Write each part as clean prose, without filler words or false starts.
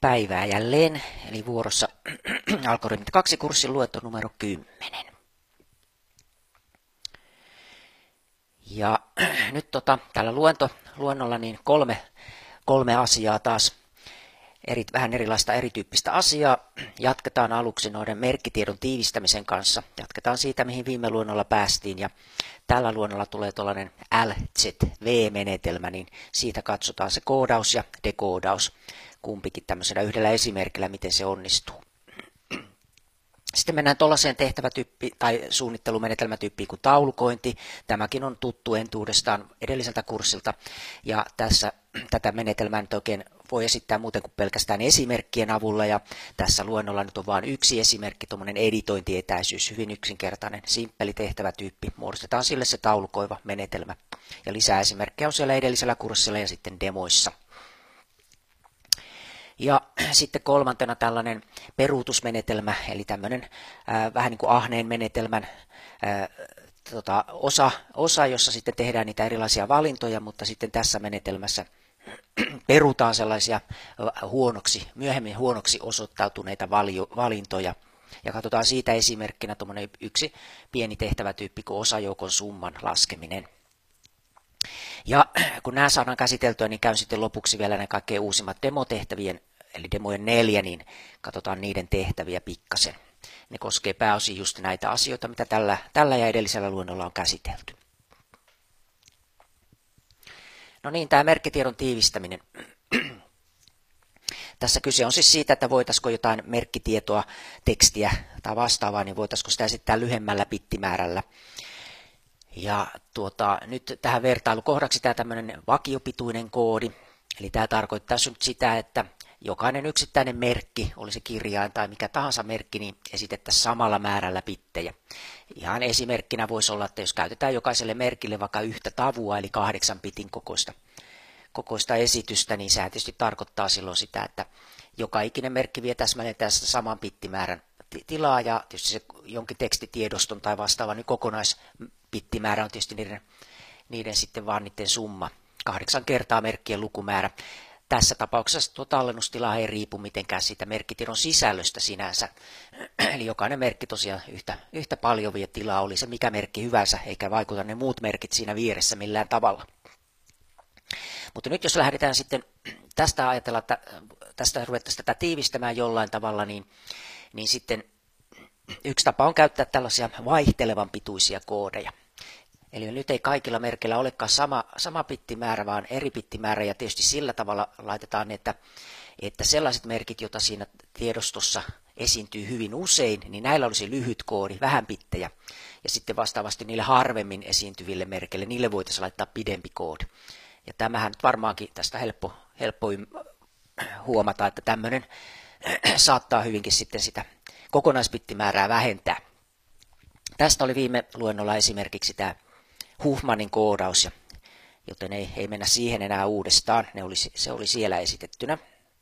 päivää jälleen, eli vuorossa Algoritmit 2 kurssin luento numero 10. Ja nyt tällä luennolla niin kolme asiaa taas, vähän erilaista erityyppistä asiaa. Jatketaan aluksi noiden merkkitiedon tiivistämisen kanssa. Jatketaan siitä, mihin viime luennolla päästiin. Ja tällä luennolla tulee tuollainen LZV-menetelmä, niin siitä katsotaan se koodaus ja dekoodaus. Kumpikin tämmöisellä yhdellä esimerkillä, miten se onnistuu. Sitten mennään tuollaiseen tehtävätyyppiin tai suunnittelumenetelmätyyppiin kuin taulukointi. Tämäkin on tuttu entuudestaan edelliseltä kurssilta. Ja tätä menetelmää nyt oikein voi esittää muuten kuin pelkästään esimerkkien avulla. Ja tässä luennolla nyt on vain yksi esimerkki, tuommoinen editointietäisyys, hyvin yksinkertainen, simppeli tehtävätyyppi. Muodostetaan sille se taulukoiva menetelmä. Ja lisää esimerkkejä on siellä edellisellä kurssilla ja sitten demoissa. Ja sitten kolmantena tällainen peruutusmenetelmä, eli tämmöinen vähän niin kuin ahneen menetelmän osa, jossa sitten tehdään niitä erilaisia valintoja, mutta sitten tässä menetelmässä perutaan sellaisia myöhemmin huonoksi osoittautuneita valintoja. Ja katsotaan siitä esimerkkinä tuommoinen yksi pieni tehtävätyyppi kuin osajoukon summan laskeminen. Ja kun nämä saadaan käsiteltyä, niin käyn sitten lopuksi vielä ne kaikkein uusimmat demotehtävien, eli demojen 4, niin katsotaan niiden tehtäviä pikkasen. Ne koskee pääosin just näitä asioita, mitä tällä ja edellisellä luennolla on käsitelty. No niin, tämä merkkitiedon tiivistäminen. Tässä kyse on siis siitä, että voitaisiko jotain merkkitietoa, tekstiä tai vastaavaa, niin voitaisiko sitä esittää lyhyemmällä bittimäärällä. Ja nyt tähän vertailukohdaksi tämä tämmöinen vakiopituinen koodi. Eli tämä tarkoittaa nyt sitä, että jokainen yksittäinen merkki, oli se kirjain tai mikä tahansa merkki, niin esitettäisiin samalla määrällä bittejä. Ihan esimerkkinä voisi olla, että jos käytetään jokaiselle merkille vaikka yhtä tavua, eli 8 bitin kokoista esitystä, niin se tietysti tarkoittaa silloin sitä, että joka ikinen merkki vie täsmälleen tästä saman bittimäärän tilaa, ja tietysti se jonkin tekstitiedoston tai vastaavan niin kokonaisbittimäärä on tietysti niiden sitten vaan niiden summa. 8 kertaa merkkien lukumäärä. Tässä tapauksessa tuo tallennustila ei riipu mitenkään siitä merkkitiedon sisällöstä sinänsä. Eli jokainen merkki tosiaan yhtä paljon vie tilaa, oli se mikä merkki hyvänsä, eikä vaikuta ne muut merkit siinä vieressä millään tavalla. Mutta nyt jos lähdetään sitten tästä ajatella, että tästä ruvettaisiin tätä tiivistämään jollain tavalla, niin sitten yksi tapa on käyttää tällaisia vaihtelevan pituisia koodeja. Eli nyt ei kaikilla merkeillä olekaan sama bittimäärä, vaan eri bittimäärä, ja tietysti sillä tavalla laitetaan, että sellaiset merkit, joita siinä tiedostossa esiintyy hyvin usein, niin näillä olisi lyhyt koodi, vähän bittejä, ja sitten vastaavasti niille harvemmin esiintyville merkeille, niille voitaisiin laittaa pidempi koodi. Ja tämähän nyt varmaankin tästä helppo huomata, että tämmöinen saattaa hyvinkin sitten sitä kokonaisbittimäärää vähentää. Tästä oli viime luennolla esimerkiksi tämä Huffmanin koodaus, joten ei mennä siihen enää uudestaan, se oli siellä esitettynä.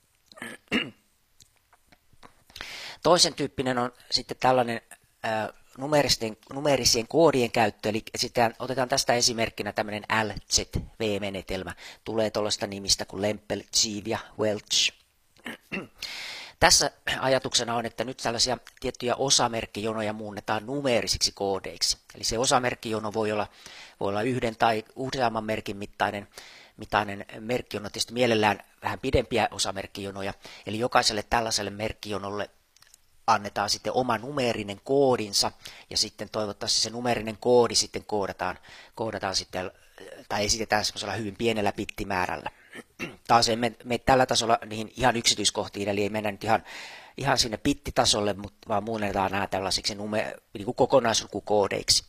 Toisen tyyppinen on sitten tällainen numeerisien koodien käyttö, eli sitten otetaan tästä esimerkkinä tämmöinen LZV-menetelmä. Tulee tuollaista nimistä kuin Lempel, Jeev ja Welch. Tässä ajatuksena on, että nyt tällaisia tiettyjä osamerkkijonoja muunnetaan numeerisiksi koodeiksi. Eli se osamerkkijono voi olla yhden tai useamman merkin mittainen merkkijono, tietysti mielellään vähän pidempiä osamerkkijonoja. Eli jokaiselle tällaiselle merkkijonolle annetaan sitten oma numeerinen koodinsa, ja sitten toivottavasti se numeerinen koodi sitten koodataan sitten, tai esitetään semmoisella hyvin pienellä bittimäärällä. Taas ei mene tällä tasolla niihin ihan yksityiskohtiin, eli ei mennä nyt ihan sinne bittitasolle, vaan muunnetaan nämä tällaisiksi niin kuin kokonaislukukodeiksi.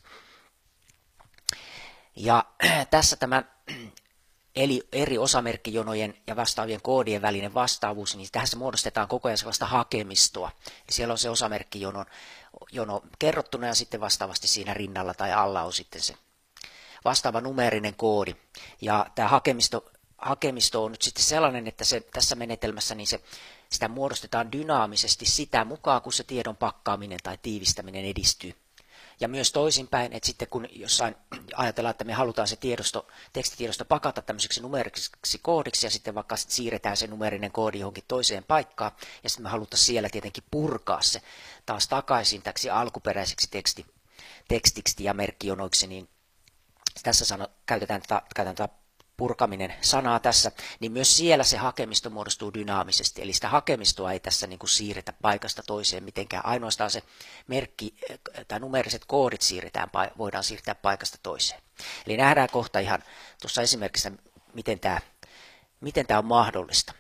Ja tässä tämä eri osamerkkijonojen ja vastaavien koodien välinen vastaavuus, niin tässä muodostetaan koko ajan sellaista hakemistoa. Eli siellä on se osamerkkijono kerrottuna, ja sitten vastaavasti siinä rinnalla tai alla on sitten se vastaava numeerinen koodi. Ja tämä hakemisto on nyt sitten sellainen, että tässä menetelmässä niin sitä muodostetaan dynaamisesti sitä mukaan, kun se tiedon pakkaaminen tai tiivistäminen edistyy. Ja myös toisinpäin, että sitten kun jossain ajatellaan, että me halutaan se tekstitiedosto pakata tämmöiseksi numeeriseksi koodiksi ja sitten vaikka siirretään se numeerinen koodi johonkin toiseen paikkaan ja sitten me halutaan siellä tietenkin purkaa se taas takaisin täksi alkuperäiseksi tekstiksi ja merkkijonoiksi, niin tässä käytetään tätä purkaminen sanaa tässä, niin myös siellä se hakemisto muodostuu dynaamisesti, eli sitä hakemistoa ei tässä niin kuin siirretä paikasta toiseen mitenkään, ainoastaan se merkki tai numeeriset koodit voidaan siirtää paikasta toiseen. Eli nähdään kohta ihan tuossa esimerkissä, miten tämä on mahdollista.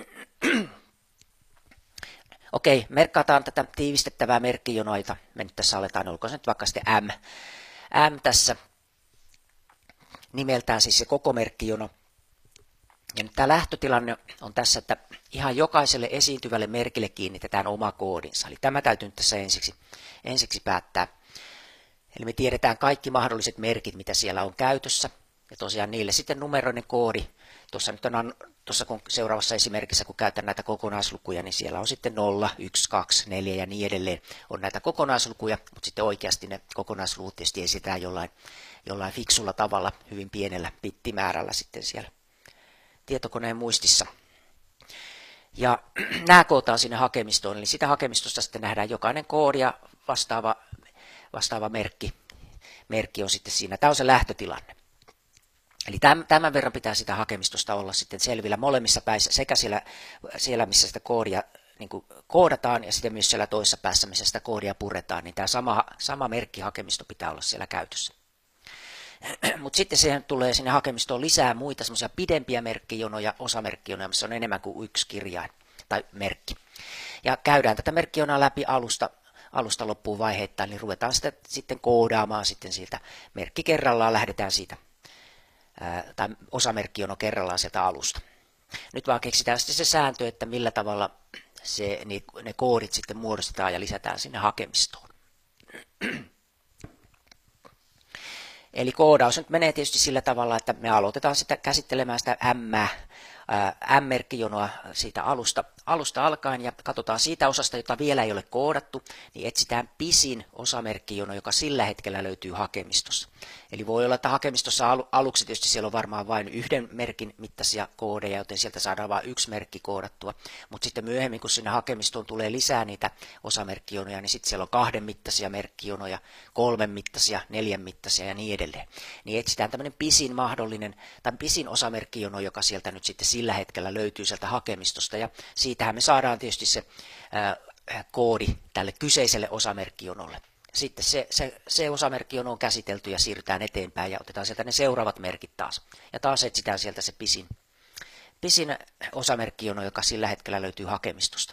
Okei, merkataan tätä tiivistettävää merkkijonoita. Me nyt tässä aletaan, olkoon se nyt vaikka sitten M tässä. Nimeltään siis se koko merkkijono. Ja nyt tämä lähtötilanne on tässä, että ihan jokaiselle esiintyvälle merkille kiinnitetään oma koodinsa. Eli tämä täytyy nyt tässä ensiksi päättää. Eli me tiedetään kaikki mahdolliset merkit, mitä siellä on käytössä. Ja tosiaan niille sitten numeroinen koodi. Tuossa kun seuraavassa esimerkissä, kun käytän näitä kokonaislukuja, niin siellä on sitten 0, 1, 2, 4 ja niin edelleen. On näitä kokonaislukuja, mutta sitten oikeasti ne kokonaisluvut tietysti esitään jollain fiksulla tavalla, hyvin pienellä bittimäärällä sitten siellä tietokoneen muistissa. Ja nämä kootaan sinne hakemistoon, eli sitä hakemistosta sitten nähdään jokainen koodi ja vastaava merkki on sitten siinä. Tämä on se lähtötilanne. Eli tämän verran pitää sitä hakemistosta olla sitten selvillä molemmissa päissä, sekä siellä missä sitä koodia niin kuin koodataan, ja sitten myös siellä toisessa päässä, missä sitä koodia puretaan, niin tämä sama merkkihakemisto pitää olla siellä käytössä. Mutta sitten siihen tulee sinne hakemistoon lisää muita semmoisia pidempiä merkkijonoja, osamerkkijonoja, missä on enemmän kuin yksi kirjain tai merkki. Ja käydään tätä merkkijonaa läpi alusta loppuun vaiheittain, niin ruvetaan sitä sitten koodaamaan sitten siltä merkki kerrallaan, lähdetään siitä tai osamerkkijono kerrallaan sieltä alusta. Nyt vaan keksitään sitten se sääntö, että millä tavalla ne koodit sitten muodostetaan ja lisätään sinne hakemistoon. Eli koodaus nyt menee tietysti sillä tavalla, että me aloitetaan sitä käsittelemään sitä M-merkkijonoa siitä alusta alkaen ja katsotaan siitä osasta, jota vielä ei ole koodattu, niin etsitään pisin osamerkkijono, joka sillä hetkellä löytyy hakemistossa. Eli voi olla, että hakemistossa aluksi tietysti siellä on varmaan vain yhden merkin mittaisia koodeja, joten sieltä saadaan vain yksi merkki koodattua, mutta sitten myöhemmin, kun sinne hakemistoon tulee lisää niitä osamerkkijonoja, niin sitten siellä on 2 mittaisia merkkijonoja, 3 mittaisia, 4 mittaisia ja niin edelleen. Niin etsitään tämmöinen pisin mahdollinen, tai pisin osamerkkijono, joka sieltä nyt sitten sillä hetkellä löytyy sieltä hakemistosta, ja siitähän me saadaan tietysti se koodi tälle kyseiselle osamerkkijonolle. Sitten se osamerkkijono on käsitelty ja siirrytään eteenpäin ja otetaan sieltä ne seuraavat merkit taas. Ja taas etsitään sieltä se pisin osamerkkijono, joka sillä hetkellä löytyy hakemistosta.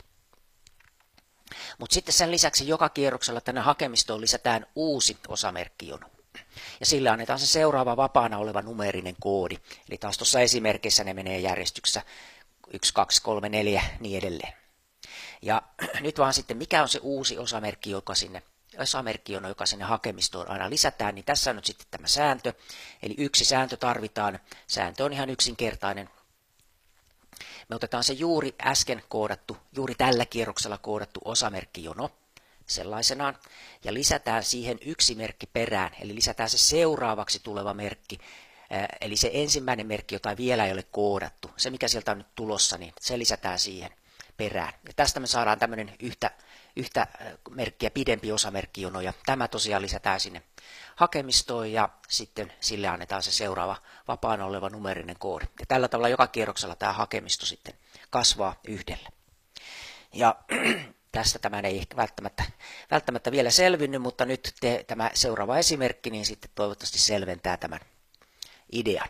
Mutta sitten sen lisäksi joka kierroksella tänne hakemistoon lisätään uusi osamerkkijono. Ja sillä annetaan se seuraava vapaana oleva numeerinen koodi. Eli taas tuossa esimerkissä ne menee järjestyksessä 1, 2, 3, 4 niin edelleen. Ja nyt vaan sitten mikä on se uusi osamerkkijono, joka sinne hakemistoon aina lisätään, niin tässä on nyt sitten tämä sääntö. Eli yksi sääntö tarvitaan. Sääntö on ihan yksinkertainen. Me otetaan se juuri äsken koodattu, juuri tällä kierroksella koodattu osamerkkijono sellaisenaan, ja lisätään siihen yksi merkki perään, eli lisätään se seuraavaksi tuleva merkki, eli se ensimmäinen merkki, jota vielä ei ole koodattu, se mikä sieltä on nyt tulossa, niin se lisätään siihen perään. Ja tästä me saadaan tämmöinen yhtä merkkiä pidempi osamerkkijono, ja tämä tosiaan lisätään sinne hakemistoon, ja sitten sille annetaan se seuraava vapaana oleva numeerinen koodi. Ja tällä tavalla joka kierroksella tämä hakemisto sitten kasvaa yhdellä. Ja tästä tämä ei ehkä välttämättä vielä selvinnyt, mutta nyt tämä seuraava esimerkki niin sitten toivottavasti selventää tämän idean.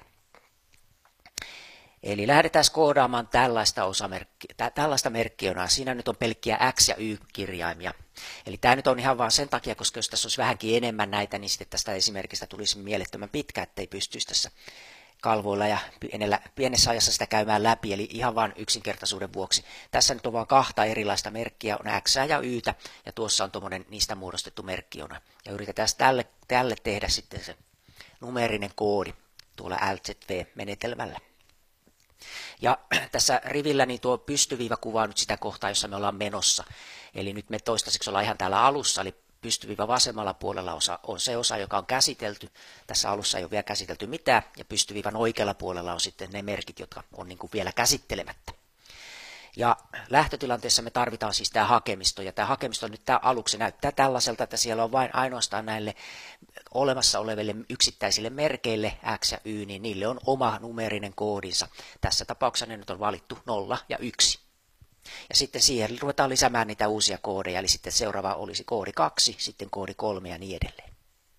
Eli lähdetään koodaamaan tällaista merkkijonaa. Siinä nyt on pelkkiä X- ja Y-kirjaimia. Eli tämä nyt on ihan vain sen takia, koska jos tässä olisi vähänkin enemmän näitä, niin sitten tästä esimerkistä tulisi mielettömän pitkä, ettei pystyisi tässä kalvoilla ja pienessä ajassa sitä käymään läpi, eli ihan vain yksinkertaisuuden vuoksi. Tässä nyt on vain 2 erilaista merkkiä, on X ja Y, ja tuossa on tuommoinen niistä muodostettu merkkijona. Ja yritetään tälle tehdä sitten se numeerinen koodi tuolla LZV-menetelmällä. Ja tässä rivillä niin tuo pystyviiva kuvaa nyt sitä kohtaa, jossa me ollaan menossa. Eli nyt me toistaiseksi ollaan ihan täällä alussa, eli pystyviiva vasemmalla puolella on se osa, joka on käsitelty. Tässä alussa ei ole vielä käsitelty mitään, ja pystyviivan oikealla puolella on sitten ne merkit, jotka on niin kuin vielä käsittelemättä. Ja lähtötilanteessa me tarvitaan siis tämä hakemisto, ja tämä hakemisto nyt tämä aluksi näyttää tällaiselta, että siellä on vain ainoastaan näille olemassa oleville yksittäisille merkeille X ja Y, niin niille on oma numerinen koodinsa. Tässä tapauksessa ne nyt on valittu 0 ja 1. Ja sitten siihen ruvetaan lisäämään niitä uusia koodeja, eli sitten seuraava olisi koodi 2, sitten koodi 3 ja niin edelleen.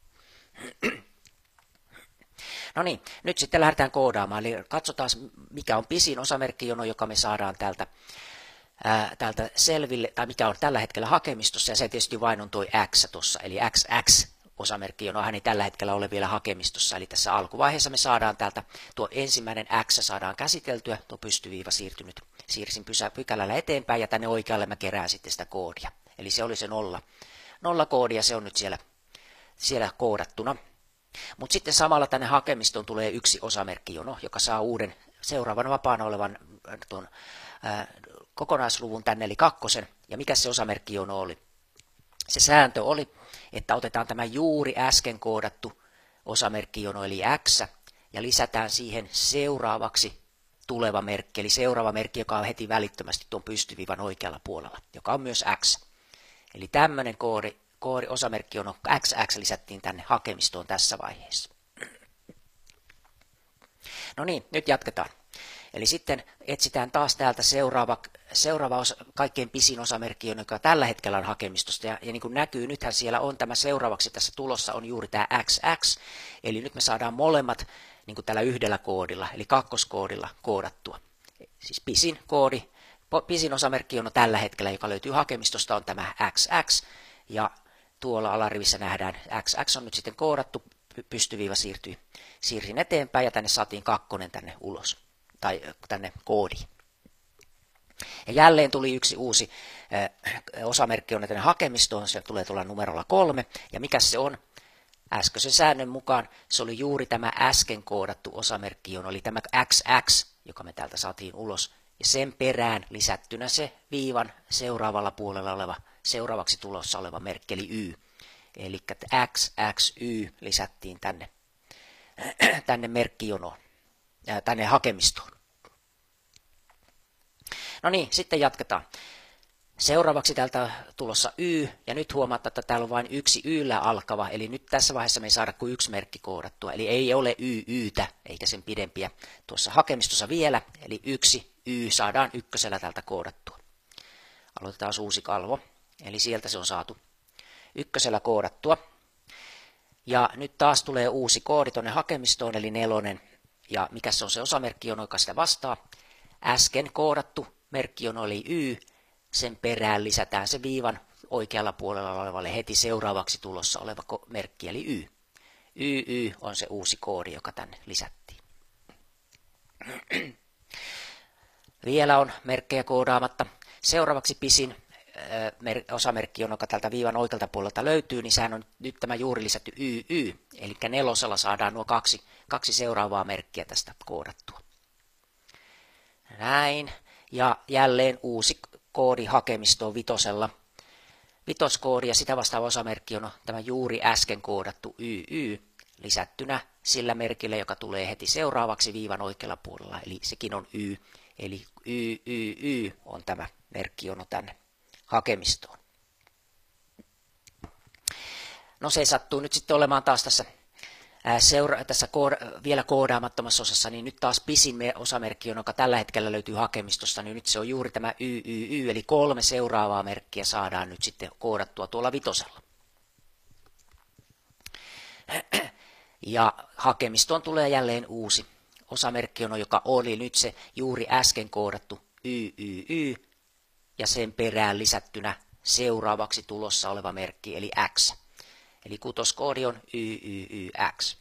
No niin, nyt sitten lähdetään koodaamaan, eli katsotaan mikä on pisin osamerkkijono, joka me saadaan täältä selville, tai mikä on tällä hetkellä hakemistossa, ja se tietysti vain on tuo X tuossa, eli XX osamerkkijonohan ei tällä hetkellä ole vielä hakemistossa, eli tässä alkuvaiheessa me saadaan täältä tuo ensimmäinen X saadaan käsiteltyä, tuo pystyviiva siirsin pykälällä eteenpäin, ja tänne oikealle mä kerään sitten sitä koodia, eli se oli se 0 koodi, ja se on nyt siellä koodattuna. Mutta sitten samalla tänne hakemistoon tulee yksi osamerkkijono, joka saa uuden seuraavan vapaana olevan tuon kokonaisluvun tänne, eli 2. Ja mikä se osamerkkijono oli? Se sääntö oli, että otetaan tämä juuri äsken koodattu osamerkkijono, eli X, ja lisätään siihen seuraavaksi tuleva merkki, eli seuraava merkki, joka on heti välittömästi tuon pystyviivan oikealla puolella, joka on myös X. Eli tämmöinen koodi osamerkkijono XX lisättiin tänne hakemistoon tässä vaiheessa. No niin, nyt jatketaan. Eli sitten etsitään taas täältä seuraava kaikkein pisin osamerkkijono, joka tällä hetkellä on hakemistosta. Ja niin kuin näkyy, nythän siellä on tämä seuraavaksi tässä tulossa on juuri tämä XX. Eli nyt me saadaan molemmat niin kuin tällä yhdellä koodilla, eli kakkoskoodilla koodattua. Siis pisin osamerkkijono tällä hetkellä, joka löytyy hakemistosta, on tämä XX. Ja tuolla alarivissä nähdään, XX on nyt sitten koodattu, pystyviiva siirsin eteenpäin ja tänne saatiin 2 tänne ulos, tai tänne koodiin. Ja jälleen tuli yksi uusi osamerkkijono tänne hakemistoon, se tulee tuolla numerolla 3, ja mikä se on? Äskeisen säännön mukaan se oli juuri tämä äsken koodattu osamerkkijono, eli tämä XX, joka me täältä saatiin ulos, ja sen perään lisättynä se viivan seuraavalla puolella oleva seuraavaksi tulossa oleva merkki, eli Y. Eli XXY lisättiin tänne merkkijonoon, tänne hakemistoon. No niin, sitten jatketaan. Seuraavaksi täältä tulossa Y, ja nyt huomaatte, että täällä on vain yksi Yllä alkava, eli nyt tässä vaiheessa me ei saada kuin yksi merkki koodattua, eli ei ole YYtä, eikä sen pidempiä tuossa hakemistossa vielä, eli yksi Y saadaan ykkösellä täältä koodattua. Aloitetaan uusi kalvo. Eli sieltä se on saatu ykkösellä koodattua. Ja nyt taas tulee uusi koodi tuonne hakemistoon, eli 4. Ja mikä se on se osamerkkijono, joka sitä vastaa? Äsken koodattu merkkijono oli Y. Sen perään lisätään se viivan oikealla puolella olevalle heti seuraavaksi tulossa oleva merkki, eli Y. YY on se uusi koodi, joka tänne lisättiin. Vielä on merkkejä koodaamatta. Seuraavaksi pisin osamerkkijono, joka tältä viivan oikealta puolelta löytyy, niin sehän on nyt tämä juuri lisätty YY, eli 4 saadaan nuo kaksi seuraavaa merkkiä tästä koodattua. Näin, ja jälleen uusi koodi hakemistoon 5. Vitoskoodi ja sitä vastaava osamerkkijono, tämä juuri äsken koodattu YY, lisättynä sillä merkillä, joka tulee heti seuraavaksi viivan oikealla puolella, eli sekin on Y, eli YYY on tämä merkkijono tänne hakemistoon. No se sattuu nyt sitten olemaan taas tässä vielä koodaamattomassa osassa, niin nyt taas pisin osamerkkijono, joka tällä hetkellä löytyy hakemistosta, niin nyt se on juuri tämä YYY, eli 3 seuraavaa merkkiä saadaan nyt sitten koodattua tuolla 5. Ja hakemistoon tulee jälleen uusi osamerkkijono, joka oli nyt se juuri äsken koodattu YYY, ja sen perään lisättynä seuraavaksi tulossa oleva merkki, eli X. Eli 6. koodi on YYYX.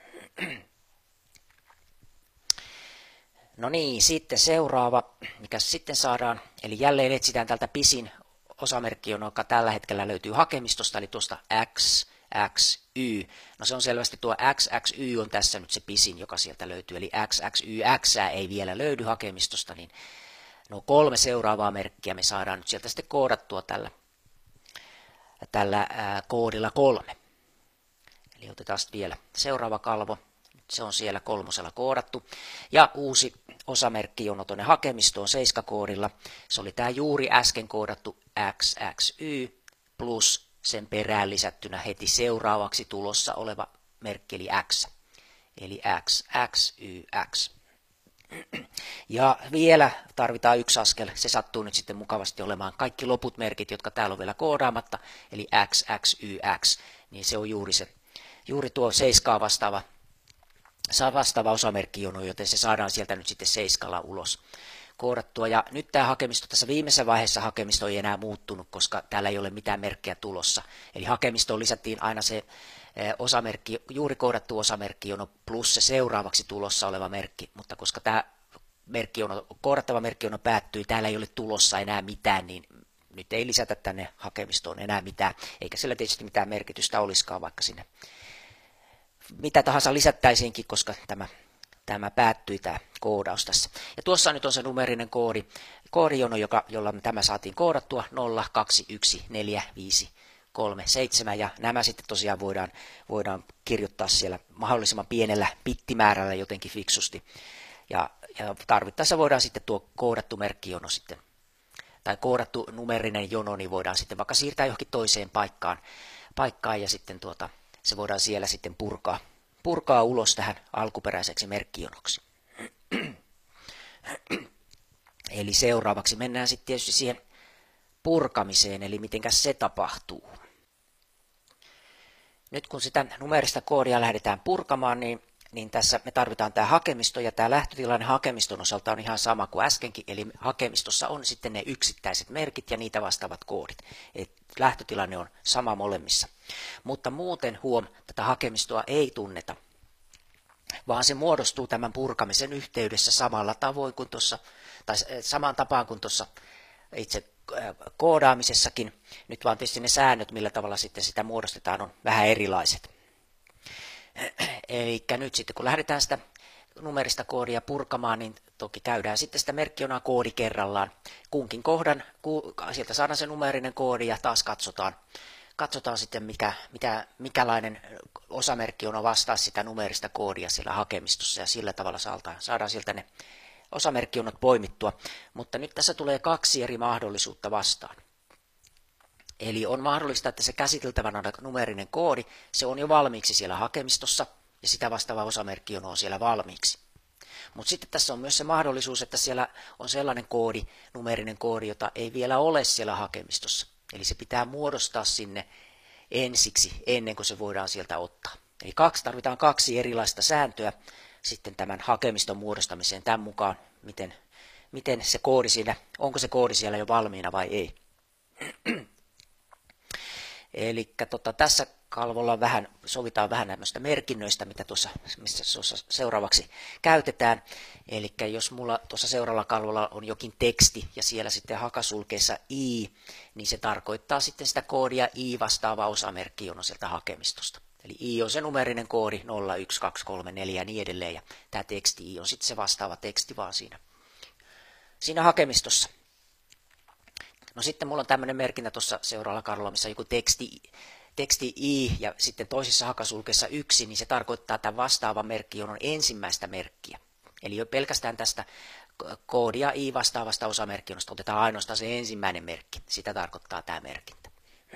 No niin, sitten seuraava, mikä sitten saadaan, eli jälleen etsitään tältä pisin osamerkkijono, joka tällä hetkellä löytyy hakemistosta, eli tuosta XXY. No se on selvästi tuo XXY on tässä nyt se pisin, joka sieltä löytyy, eli XXYX ei vielä löydy hakemistosta, niin no 3 seuraavaa merkkiä me saadaan nyt sieltä sitten koodattua tällä tällä koodilla 3. Eli otetaan vielä seuraava kalvo. Se on siellä 3 koodattu. Ja uusi osamerkkijono tuonne hakemistoon 7 koodilla. Se oli tämä juuri äsken koodattu XXY plus sen perään lisättynä heti seuraavaksi tulossa oleva merkki eli X. Eli XXYX. Ja vielä tarvitaan yksi askel. Se sattuu nyt sitten mukavasti olemaan kaikki loput merkit, jotka täällä on vielä koodaamatta. Eli XXYX. Niin se on juuri tuo 7 vastaava osamerkkijono, joten se saadaan sieltä nyt sitten 7 ulos koodattua. Ja nyt tämä hakemisto, tässä viimeisessä vaiheessa hakemisto ei enää muuttunut, koska täällä ei ole mitään merkkejä tulossa. Eli hakemistoon lisättiin aina se osamerkki, juuri koodattu osamerkkijono plus se seuraavaksi tulossa oleva merkki, mutta koska tämä koodattava merkkijono päättyi, täällä ei ole tulossa enää mitään, niin nyt ei lisätä tänne hakemistoon enää mitään, eikä sillä tietysti mitään merkitystä olisikaan, vaikka sinne mitä tahansa lisättäisiinkin, koska tämä päättyi tämä koodaus tässä. Ja tuossa nyt on se numerinen koodijono, jolla tämä saatiin koodattua 0, 2, 1, 4, 5, 3, 7 ja nämä sitten tosiaan voidaan kirjoittaa siellä mahdollisimman pienellä bittimäärällä jotenkin fiksusti. Ja tarvittaessa voidaan sitten tuo koodattu merkkijono sitten, tai koodattu numerinen jono, niin voidaan sitten vaikka siirtää johonkin toiseen paikkaan ja sitten se voidaan siellä sitten purkaa ulos tähän alkuperäiseksi merkkijonoksi. Eli seuraavaksi mennään sitten tietysti siihen purkamiseen, eli mitenkäs se tapahtuu. Nyt kun sitä numerista koodia lähdetään purkamaan, niin tässä me tarvitaan tämä hakemisto, ja tämä lähtötilanne hakemiston osalta on ihan sama kuin äskenkin, eli hakemistossa on sitten ne yksittäiset merkit ja niitä vastaavat koodit. Et lähtötilanne on sama molemmissa. Mutta muuten tätä hakemistoa ei tunneta, vaan se muodostuu tämän purkamisen yhteydessä samalla tavoin kuin tai samaan tapaan kuin tuossa itse koodaamisessakin. Nyt vaan tietysti ne säännöt, millä tavalla sitten sitä muodostetaan, on vähän erilaiset. Eli nyt sitten kun lähdetään sitä numerista koodia purkamaan, niin toki käydään sitten sitä merkkijonaa koodi kerrallaan. Kunkin kohdan, sieltä saadaan se numerinen koodi ja taas katsotaan sitten mikälainen osamerkkijono vastaa sitä numerista koodia siellä hakemistossa ja sillä tavalla saadaan sieltä ne osamerkkijonot poimittua. Mutta nyt tässä tulee 2 eri mahdollisuutta vastaan. Eli on mahdollista, että se käsiteltävänä numerinen koodi, se on jo valmiiksi siellä hakemistossa ja sitä vastaava osamerkkijono on siellä valmiiksi. Mutta sitten tässä on myös se mahdollisuus, että siellä on sellainen numerinen koodi, jota ei vielä ole siellä hakemistossa. Eli se pitää muodostaa sinne ensiksi, ennen kuin se voidaan sieltä ottaa. Eli tarvitaan 2 erilaista sääntöä sitten tämän hakemiston muodostamiseen tämän mukaan, miten se koodi siinä, onko se koodi siellä jo valmiina vai ei. Eli tässä kalvolla sovitaan vähän näistä merkinnöistä, missä seuraavaksi käytetään. Eli jos mulla tuossa seuraavalla kalvolla on jokin teksti ja siellä sitten hakasulkeessa i, niin se tarkoittaa sitten sitä koodia i vastaava osamerkkijono sieltä hakemistosta. Eli i on se numerinen koodi 0, 1, 2, 3, 4 ja niin edelleen. Ja tämä teksti i on sitten se vastaava teksti vaan siinä hakemistossa. No sitten mulla on tämmöinen merkintä tuossa seuraavalla kalvolla, missä on joku teksti i ja sitten toisessa hakasulkeessa 1, niin se tarkoittaa tämän vastaavan merkkijonon ensimmäistä merkkiä. Eli jo pelkästään tästä koodia i vastaavasta osamerkkijonosta otetaan ainoastaan se ensimmäinen merkki. Sitä tarkoittaa tämä merkintä.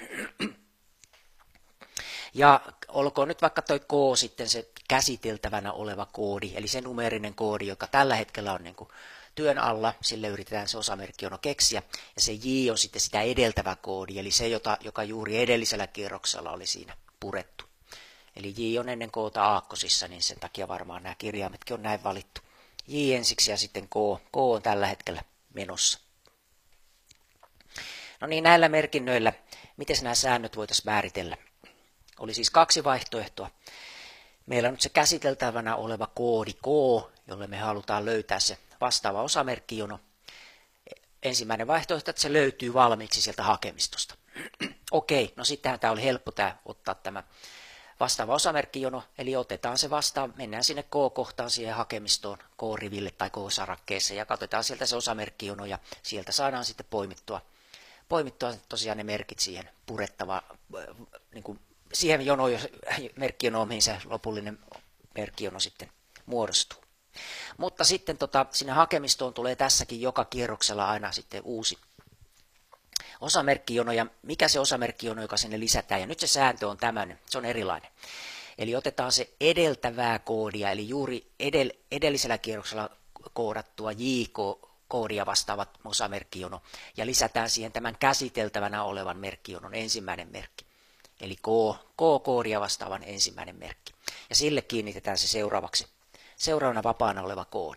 Ja olkoon nyt vaikka toi K sitten se käsiteltävänä oleva koodi, eli se numerinen koodi, joka tällä hetkellä on niin kuin työn alla, sille yritetään se osamerkkijono keksiä, ja se J on sitten sitä edeltävä koodi, eli se, joka juuri edellisellä kierroksella oli siinä purettu. Eli J on ennen K:ta aakkosissa, niin sen takia varmaan nämä kirjaimetkin on näin valittu. J ensiksi ja sitten K. K on tällä hetkellä menossa. No niin, näillä merkinnöillä, miten nämä säännöt voitaisiin määritellä? Oli siis 2 vaihtoehtoa. Meillä on nyt se käsiteltävänä oleva koodi K, jolle me halutaan löytää se vastaava osamerkkijono. Ensimmäinen vaihtoehto, että se löytyy valmiiksi sieltä hakemistosta. Okei, no sittenhän tämä oli helppo ottaa tämä vastaava osamerkkijono, eli otetaan se vastaan, mennään sinne K-kohtaan siihen hakemistoon, K-riville tai K-sarakkeeseen ja katsotaan sieltä se osamerkkijono ja sieltä saadaan sitten poimittua tosiaan ne merkit siihen niin kuin siihen jonoon, merkkijonoon, mihin se lopullinen merkkijono sitten muodostuu. Mutta sitten sinne hakemistoon tulee tässäkin joka kierroksella aina sitten uusi osamerkkijono, ja mikä se osamerkkijono, joka sinne lisätään, ja nyt se sääntö on tämmöinen, se on erilainen. Eli otetaan se edeltävää koodia, eli juuri edellisellä kierroksella koodattua J-koodia vastaavat osamerkkijono, ja lisätään siihen tämän käsiteltävänä olevan merkkijonon ensimmäinen merkki. Eli K-koodia vastaavan ensimmäinen merkki. Ja sille kiinnitetään se seuraavana vapaana oleva koodi.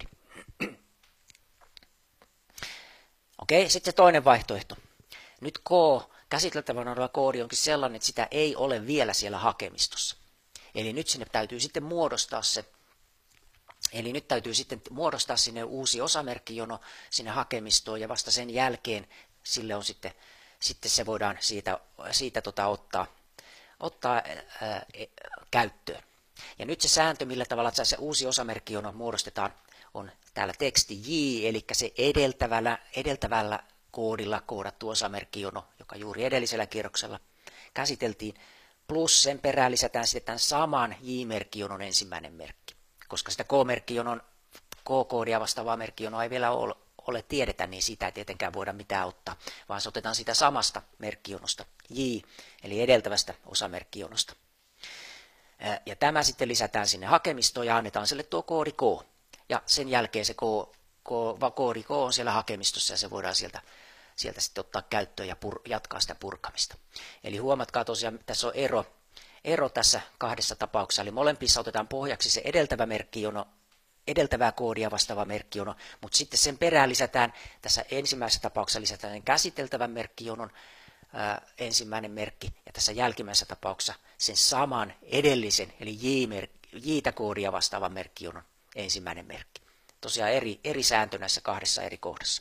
Okei, sitten se toinen vaihtoehto. Nyt käsiteltävänä oleva koodi onkin sellainen, että sitä ei ole vielä siellä hakemistossa. Eli nyt sinne täytyy sitten muodostaa se. Eli nyt täytyy sitten muodostaa sinne uusi osamerkkijono sinne hakemistoon, ja vasta sen jälkeen sille on sitten se voidaan siitä ottaa käyttöön. Ja nyt se sääntö, millä tavalla se uusi osamerkkijono muodostetaan, on täällä teksti J, eli se edeltävällä koodilla koodattu osamerkkijono, joka juuri edellisellä kierroksella käsiteltiin, plus sen perään lisätään sitten tämän saman J-merkkijonon ensimmäinen merkki. Koska sitä K-koodia vastaavaa merkkijonoa ei vielä ole tiedetä, niin sitä ei tietenkään voida mitään ottaa, vaan se otetaan sitä samasta merkkijonosta J, eli edeltävästä osamerkkijonosta. Ja tämä sitten lisätään sinne hakemistoon ja annetaan sille tuo koodi K. Ja sen jälkeen se koodi K on siellä hakemistossa, ja se voidaan sieltä sitten ottaa käyttöön ja jatkaa sitä purkamista. Eli huomatkaa tosiaan, tässä on ero tässä kahdessa tapauksessa. Eli molempissa otetaan pohjaksi se edeltävää koodia vastaava merkkijono, mutta sitten sen perään lisätään, tässä ensimmäisessä tapauksessa lisätään sen käsiteltävän merkkijonon ensimmäinen merkki, ja tässä jälkimmäisessä tapauksessa sen saman edellisen, eli J-koodia vastaavan merkkijonon ensimmäinen merkki. Tosiaan eri sääntö näissä kahdessa eri kohdassa.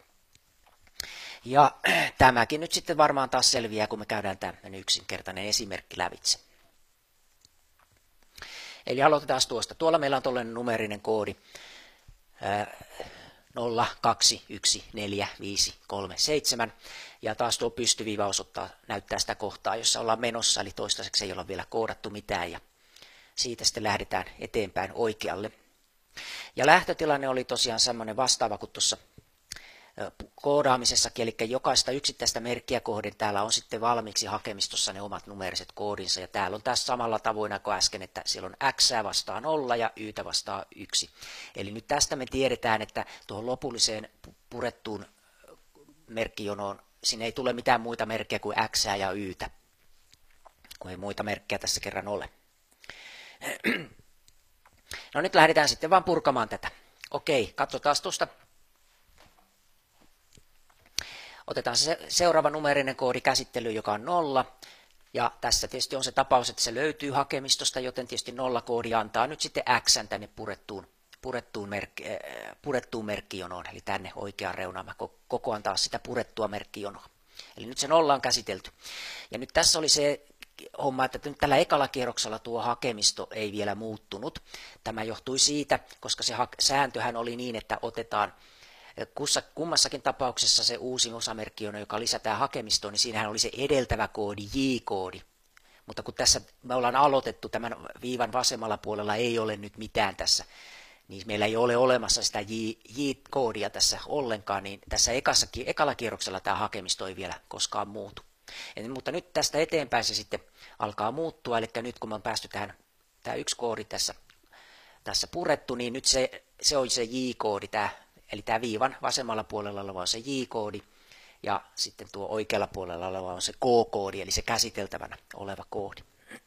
Ja tämäkin nyt sitten varmaan taas selviää, kun me käydään tämmöinen yksinkertainen esimerkki lävitse. Eli aloitetaan tuosta. Tuolla meillä on tuollainen numerinen koodi 0, 2, 1, 4, 5, 3, 7. Ja taas tuo pystyviiva näyttää sitä kohtaa, jossa ollaan menossa, eli toistaiseksi ei olla vielä koodattu mitään, ja siitä sitten lähdetään eteenpäin oikealle. Ja lähtötilanne oli tosiaan semmoinen vastaava kuin tuossa koodaamisessakin, eli jokaista yksittäistä merkkiä kohden täällä on sitten valmiiksi hakemistossa ne omat numeriset koodinsa, ja täällä on tässä samalla tavoin kuin äsken, että siellä on x vastaa 0 ja y vastaa 1. Eli nyt tästä me tiedetään, että tuohon lopulliseen purettuun merkkijonoon sinne ei tule mitään muita merkkejä kuin x ja y, kun ei muita merkkejä tässä kerran ole. No nyt lähdetään sitten vaan purkamaan tätä. Okei, katsotaan tuosta. Otetaan se seuraava numerinen koodi käsittelyyn, joka on 0. Ja tässä tietysti on se tapaus, että se löytyy hakemistosta, joten tietysti 0-koodi antaa nyt sitten x tänne purettuun merkkijonoon, eli tänne oikeaan reunaan. Mä kokoan taas sitä purettua merkkijonoa. Eli nyt se 0 on käsitelty. Ja nyt tässä oli se homma, että nyt tällä ekalla kierroksella tuo hakemisto ei vielä muuttunut. Tämä johtui siitä, koska se sääntöhän oli niin, että otetaan kummassakin tapauksessa se uusi osamerkkijono, joka lisätään hakemistoon, niin siinähän oli se edeltävä koodi, J-koodi. Mutta kun tässä me ollaan aloitettu, tämän viivan vasemmalla puolella ei ole nyt mitään tässä, niin meillä ei ole olemassa sitä J-koodia tässä ollenkaan, niin tässä ekalla kierroksella tämä hakemisto ei vielä koskaan muutu. Mutta nyt tästä eteenpäin se sitten alkaa muuttua, eli nyt kun me on päästy tämä yksi koodi tässä purettu, niin nyt se on se J-koodi, eli tämä viivan vasemmalla puolella oleva on se J-koodi, ja sitten tuo oikealla puolella oleva on se K-koodi, eli se käsiteltävänä oleva koodi.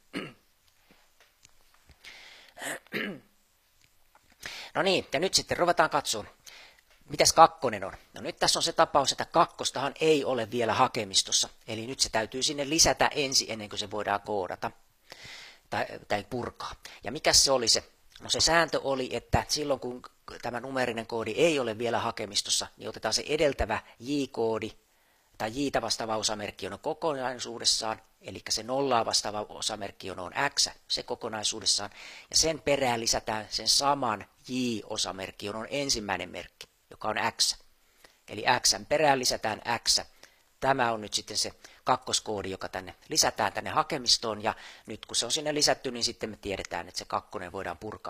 No niin, ja nyt sitten ruvetaan katsomaan, mitäs kakkonen on. No nyt tässä on se tapaus, että kakkostahan ei ole vielä hakemistossa, eli nyt se täytyy sinne lisätä ensin, ennen kuin se voidaan koodata tai purkaa. Ja mikäs se oli se? No se sääntö oli, että silloin kun tämä numerinen koodi ei ole vielä hakemistossa, niin otetaan se edeltävä J-koodi tai J:tä vastaava osamerkkijono kokonaisuudessaan, eli se 0 vastaava osamerkkijono on x, se kokonaisuudessaan, ja sen perään lisätään sen saman J-osamerkkijonon ensimmäinen merkki, joka on x. Eli x perään lisätään x. Tämä on nyt sitten se kakkoskoodi, joka tänne lisätään tänne hakemistoon, ja nyt kun se on sinne lisätty, niin sitten me tiedetään, että se kakkonen voidaan purkaa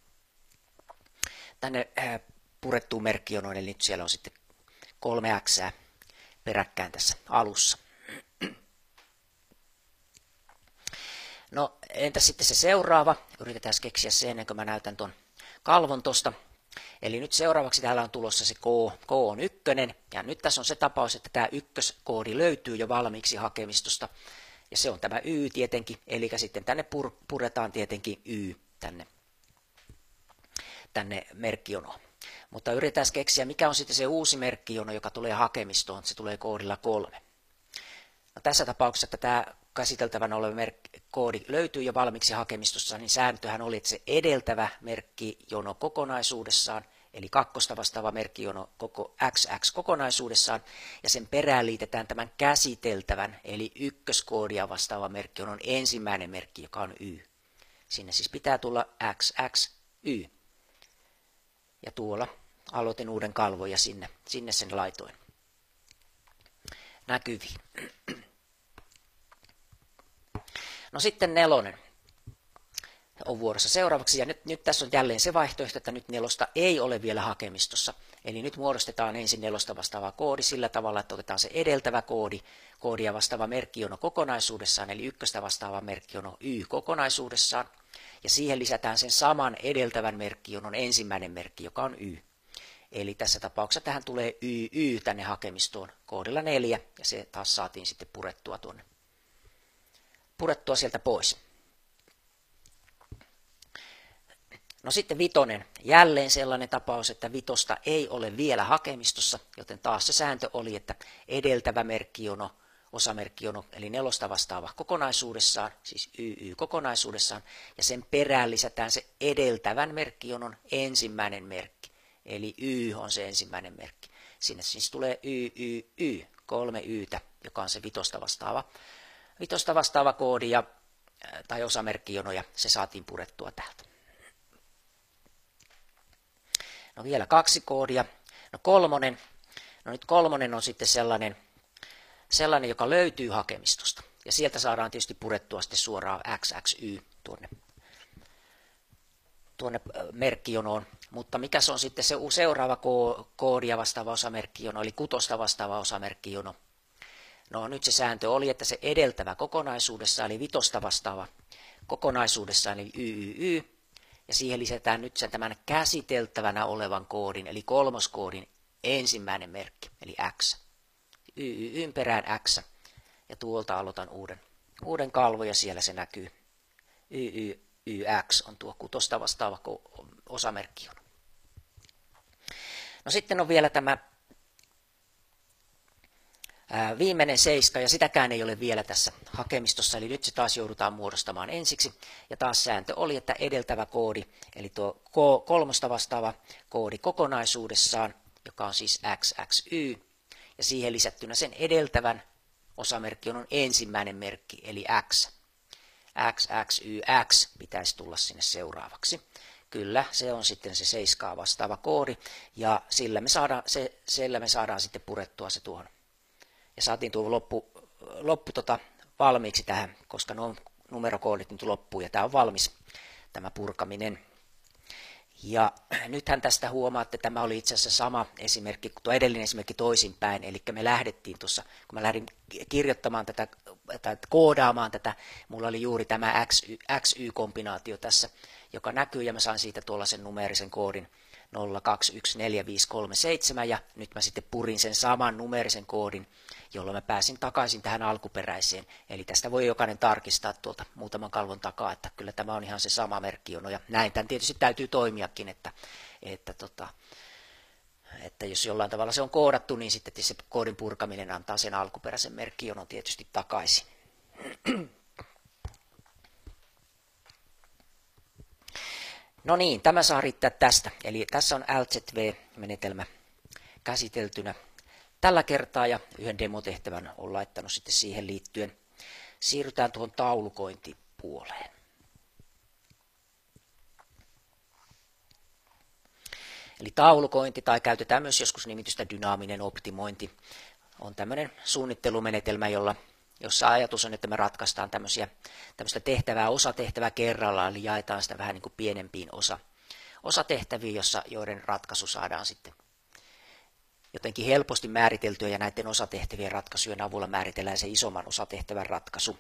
tänne purettuun merkkijonoon, eli nyt siellä on sitten 3 x peräkkäin tässä alussa. No entäs sitten se seuraava, yritetään keksiä se ennen kuin mä näytän tuon kalvon tuosta. Eli nyt seuraavaksi täällä on tulossa se K on 1, ja nyt tässä on se tapaus, että tämä ykköskoodi löytyy jo valmiiksi hakemistosta, ja se on tämä Y tietenkin, eli sitten tänne puretaan tietenkin Y tänne merkkijonoon. Mutta yritetään keksiä, mikä on sitten se uusi merkkijono, joka tulee hakemistoon, se tulee koodilla 3. No, tässä tapauksessa, että tämä käsiteltävänä oleva koodi löytyy jo valmiiksi hakemistossa, niin sääntöhän oli, että se edeltävä merkkijono kokonaisuudessaan, eli kakkosta vastaava merkkijono koko XX kokonaisuudessaan, ja sen perään liitetään tämän käsiteltävän, eli ykköskoodia vastaava merkkijonon ensimmäinen merkki, joka on Y. Sinne siis pitää tulla XXY. Ja tuolla aloitin uuden kalvon ja sinne sen laitoin näkyviin. No sitten 4 on vuorossa seuraavaksi, ja nyt tässä on jälleen se vaihtoehto, että nyt 4 ei ole vielä hakemistossa. Eli nyt muodostetaan ensin 4 vastaava koodi sillä tavalla, että otetaan se edeltävä koodia vastaava merkkijono kokonaisuudessaan, eli 1 vastaava merkkijono Y kokonaisuudessaan, ja siihen lisätään sen saman edeltävän merkkijonon ensimmäinen merkki, joka on Y. Eli tässä tapauksessa tähän tulee YY tänne hakemistoon koodilla 4, ja se taas saatiin sitten purettua sieltä pois. No sitten 5, jälleen sellainen tapaus, että 5 ei ole vielä hakemistossa, joten taas se sääntö oli, että edeltävä merkkijono, osamerkkijono, eli 4 vastaava kokonaisuudessaan, siis YY kokonaisuudessaan, ja sen perään lisätään se edeltävän merkkijonon ensimmäinen merkki, eli Y on se ensimmäinen merkki. Sinne siis tulee YYY, 3 Ytä, joka on se 5 vastaava koodi tai osamerkkijono, ja se saatiin purettua täältä. No vielä 2 koodia. No 3. No nyt 3 on sitten sellainen, joka löytyy hakemistosta. Ja sieltä saadaan tietysti purettua sitten suoraan XXY tuonne merkkijonoon. Mutta mikä se on sitten se seuraava koodia vastaava osamerkkijono, eli 6 vastaava osamerkkijono? No nyt se sääntö oli, että se edeltävä kokonaisuudessa, eli 5 vastaava kokonaisuudessa, eli YYY, ja siihen lisätään nyt sen tämän käsiteltävänä olevan koodin, eli 3. koodin ensimmäinen merkki, eli X. YYYn perään X, ja tuolta aloitan uuden kalvon, ja siellä se näkyy. YYYX on tuo 6 vastaava osamerkkijono. No sitten on vielä tämä viimeinen 7, ja sitäkään ei ole vielä tässä hakemistossa, eli nyt se taas joudutaan muodostamaan ensiksi. Ja taas sääntö oli, että edeltävä koodi, eli tuo 3 vastaava koodi kokonaisuudessaan, joka on siis XXY, ja siihen lisättynä sen edeltävän osamerkkijonon ensimmäinen merkki, eli X. XXYX pitäisi tulla sinne seuraavaksi. Kyllä, se on sitten se 7 vastaava koodi, ja sillä me saadaan sitten purettua se tuohon. Ja saatiin tuo loppu valmiiksi tähän, koska nuo numerokoodit nyt loppuu, ja tämä on valmis, tämä purkaminen. Ja nythän tästä huomaatte, että tämä oli itse asiassa sama esimerkki kuin tuo edellinen esimerkki toisinpäin, eli me lähdettiin tuossa, kun mä lähdin kirjoittamaan tätä, tai koodaamaan tätä, mulla oli juuri tämä XY-kombinaatio tässä, joka näkyy, ja mä sain siitä tuollaisen numeerisen koodin 0214537, ja nyt mä sitten purin sen saman numeerisen koodin, jolloin mä pääsin takaisin tähän alkuperäiseen. Eli tästä voi jokainen tarkistaa tuolta muutaman kalvon takaa, että kyllä tämä on ihan se sama merkkijono, ja näin tämän tietysti täytyy toimiakin, että jos jollain tavalla se on koodattu, niin sitten se koodin purkaminen antaa sen alkuperäisen merkkijonon tietysti takaisin. No niin, tämä saa riittää tästä. Eli tässä on LZV-menetelmä käsiteltynä tällä kertaa, ja yhden demotehtävän on laittanut sitten siihen liittyen. Siirrytään tuohon taulukointipuoleen. Eli taulukointi, tai käytetään myös joskus nimitystä dynaaminen optimointi, on tämmöinen suunnittelumenetelmä, jolla jossa ajatus on, että me ratkaistaan tämmöistä tehtävää osatehtävää kerrallaan, eli jaetaan sitä vähän niin kuin pienempiin osatehtäviin, joiden ratkaisu saadaan sitten jotenkin helposti määriteltyä, ja näiden osatehtävien ratkaisujen avulla määritellään se isomman osatehtävän ratkaisu.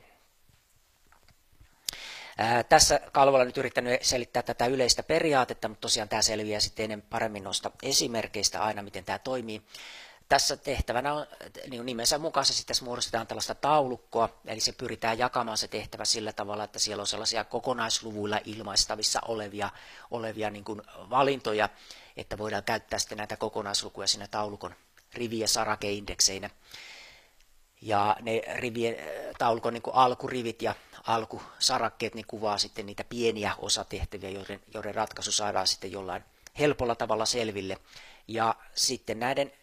Tässä kalvolla nyt yrittänyt selittää tätä yleistä periaatetta, mutta tosiaan tämä selviää sitten paremmin noista esimerkkeistä aina, miten tämä toimii. Tässä tehtävänä on, niin nimensä mukaisesti tässä muodostetaan tällaista taulukkoa, eli se pyritään jakamaan se tehtävä sillä tavalla, että siellä on sellaisia kokonaisluvuilla ilmaistavissa olevia niin kuin valintoja, että voidaan käyttää sitten näitä kokonaislukuja siinä taulukon rivi- ja sarakeindeksinä. Ja ne taulukon niin kuin alkurivit ja alkusarakkeet niin kuvaa sitten niitä pieniä osatehtäviä, joiden ratkaisu saadaan sitten jollain helpolla tavalla selville. Ja sitten näiden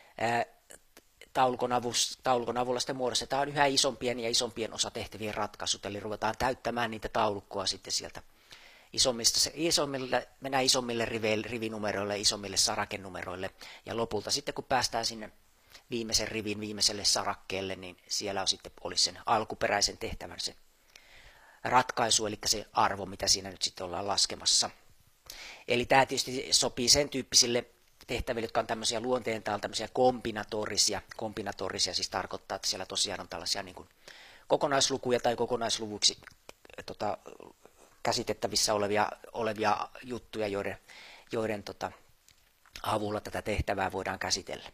taulukon avulla sitten muodostetaan yhä isompien ja isompien osatehtävien ratkaisut, eli ruvetaan täyttämään niitä taulukkoa sitten sieltä mennään isommille rivinumeroille, isommille sarakenumeroille, ja lopulta sitten kun päästään sinne viimeisen rivin viimeiselle sarakkeelle, niin siellä on sitten olisi sen alkuperäisen tehtävän se ratkaisu, eli se arvo, mitä siinä nyt sitten ollaan laskemassa. Eli tämä tietysti sopii sen tyyppisille tehtäville, jotka on tämmöisiä luonteeltaan tämmöisiä kombinatorisia siis tarkoittaa, että siellä tosiaan on tällaisia niin kuin kokonaislukuja tai kokonaisluvuiksi käsitettävissä olevia juttuja, joiden avulla tätä tehtävää voidaan käsitellä.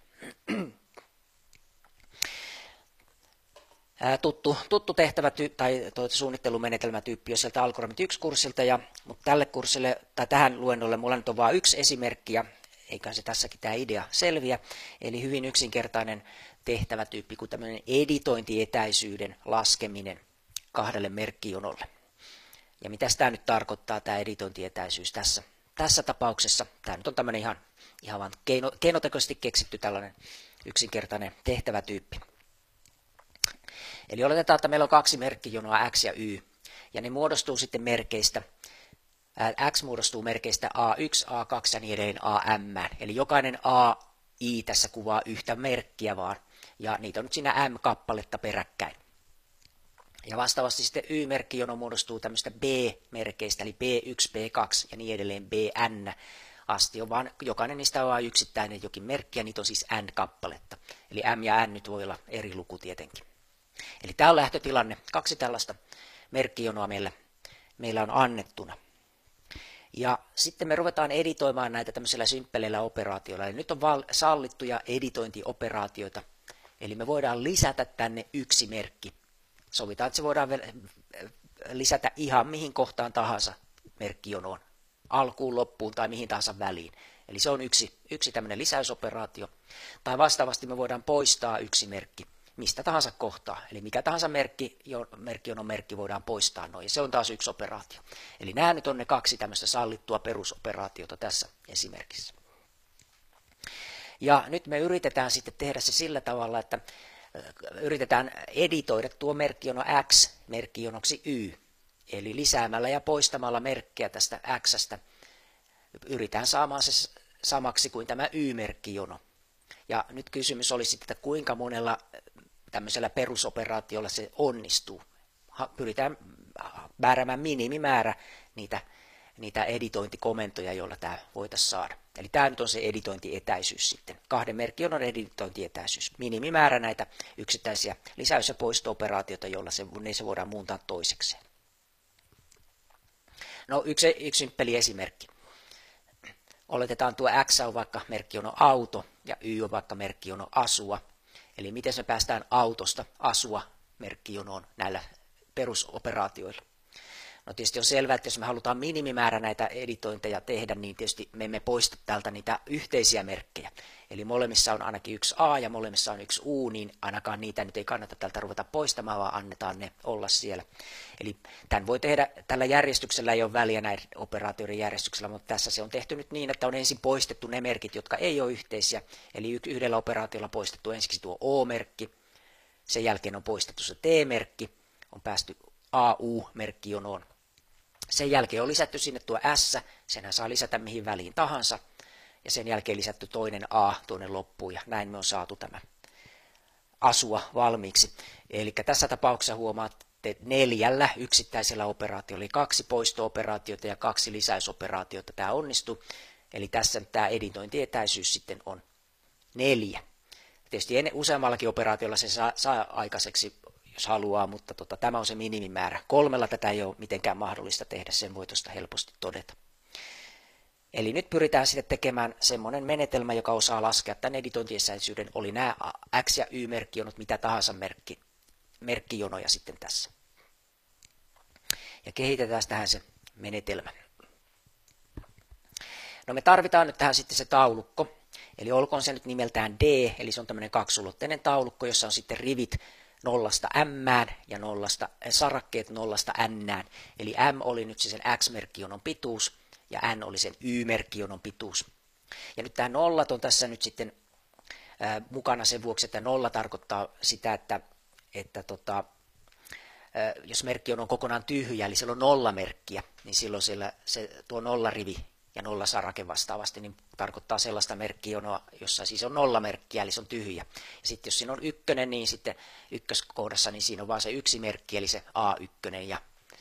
Tuttu tehtävä tai suunnittelumenetelmätyyppi on sieltä Algorithmit 1-kurssilta, mutta tälle kurssille tai tähän luennolle minulla nyt on vain yksi esimerkki, ja eikä se tässäkin tämä idea selviä, eli hyvin yksinkertainen tehtävätyyppi kuin tämmöinen editointietäisyyden laskeminen 2 merkkijonolle. Ja mitä tämä nyt tarkoittaa, tämä editointietäisyys tässä tapauksessa? Tämä nyt on tämmöinen ihan vain keinotekoisesti keksitty tällainen yksinkertainen tehtävätyyppi. Eli oletetaan, että meillä on 2 merkkijonoa X ja Y, ja ne muodostuu sitten merkeistä. X muodostuu merkeistä A1, A2 ja niin edelleen AM. Eli jokainen AI tässä kuvaa yhtä merkkiä vaan, ja niitä on nyt siinä M-kappaletta peräkkäin. Ja vastaavasti sitten Y-merkkijono muodostuu tämmöistä B-merkeistä, eli B1, B2 ja niin edelleen BN asti, on vaan jokainen niistä on yksittäinen jokin merkki, ja niitä on siis N-kappaletta. Eli M ja N nyt voi olla eri luku tietenkin. Eli tämä on lähtötilanne. 2 tällaista merkkijonoa meillä on annettuna. Ja sitten me ruvetaan editoimaan näitä tämmöisillä simppeleillä operaatioilla. Eli nyt on sallittuja editointioperaatioita. Eli me voidaan lisätä tänne yksi merkki. Sovitaan, että se voidaan lisätä ihan mihin kohtaan tahansa merkkijonoon. Alkuun, loppuun tai mihin tahansa väliin. Eli se on yksi tämmöinen lisäysoperaatio. Tai vastaavasti me voidaan poistaa yksi merkki mistä tahansa kohtaa. Eli mikä tahansa merkkijonon merkki voidaan poistaa noin. Ja se on taas yksi operaatio. Eli nämä nyt on ne 2 tämmöistä sallittua perusoperaatiota tässä esimerkissä. Ja nyt me yritetään sitten tehdä se sillä tavalla, että yritetään editoida tuo merkkijono X merkkijonoksi Y. Eli lisäämällä ja poistamalla merkkejä tästä X:stä yritetään saamaan se samaksi kuin tämä Y-merkkijono. Ja nyt kysymys olisi sitten, että kuinka monella tämmöisellä perusoperaatiolla se onnistuu. Pyritään määräämään minimimäärä niitä editointikomentoja, joilla tämä voitaisiin saada. Eli tämä nyt on se editointietäisyys sitten. 2 merkkijonon editointietäisyys. Minimimäärä näitä yksittäisiä lisäys- ja poisto-operaatioita, joilla se voidaan muuntaa toisekseen. No yksi simppeli esimerkki. Oletetaan tuo X on vaikka merkkijono auto ja Y on vaikka merkkijono asua. Eli miten me päästään autosta asua merkkijonoon näillä perusoperaatioilla. No tietysti on selvää, että jos me halutaan minimimäärä näitä editointeja tehdä, niin tietysti me emme poista täältä niitä yhteisiä merkkejä. Eli molemmissa on ainakin yksi A ja molemmissa on yksi U, niin ainakaan niitä nyt ei kannata täältä ruveta poistamaan, vaan annetaan ne olla siellä. Eli tämän voi tehdä, tällä järjestyksellä ei ole väliä näiden operaatioiden järjestyksellä, mutta tässä se on tehty nyt niin, että on ensin poistettu ne merkit, jotka ei ole yhteisiä. Eli yhdellä operaatiolla poistettu ensiksi tuo O-merkki, sen jälkeen on poistettu se T-merkki, on päästy AU-merkkijonoon. Sen jälkeen on lisätty sinne tuo S, senhän saa lisätä mihin väliin tahansa, ja sen jälkeen lisätty toinen A tuonne loppuun, ja näin me on saatu tämä asua valmiiksi. Eli tässä tapauksessa huomaatte 4 yksittäisellä operaatiolla, eli 2 poisto-operaatiota ja 2 lisäysoperaatiota tämä onnistui. Eli tässä tämä editointietäisyys sitten on 4. Tietysti useammallakin operaatiolla se saa aikaiseksi, jos haluaa, mutta tämä on se minimimäärä. 3 tätä ei ole mitenkään mahdollista tehdä, sen voi tuosta helposti todeta. Eli nyt pyritään sitten tekemään semmoinen menetelmä, joka osaa laskea tämän editointietäisyyden, oli nämä X- ja Y-merkkijonot, mitä tahansa merkkijonoja sitten tässä. Ja kehitetään tähän se menetelmä. No me tarvitaan nyt tähän sitten se taulukko, eli olkoon se nyt nimeltään D, eli se on tämmöinen kaksulotteinen taulukko, jossa on sitten rivit 0–m ja sarakkeet 0–n. Eli M oli nyt se sen X-merkkijonon pituus ja N oli sen Y-merkkijonon pituus. Ja nyt tämä nollat on tässä nyt sitten mukana sen vuoksi, että 0 tarkoittaa sitä, että jos merkkijono on kokonaan tyhjä, eli siellä on 0 merkkiä, niin silloin tuo 0 rivi ja 0 sarake vastaavasti niin tarkoittaa sellaista merkkijonoa, jossa siis on 0 merkkiä, eli se on tyhjä. Ja sitten jos siinä on 1, niin sitten ykköskohdassa niin siinä on vain se 1 merkki, eli se A1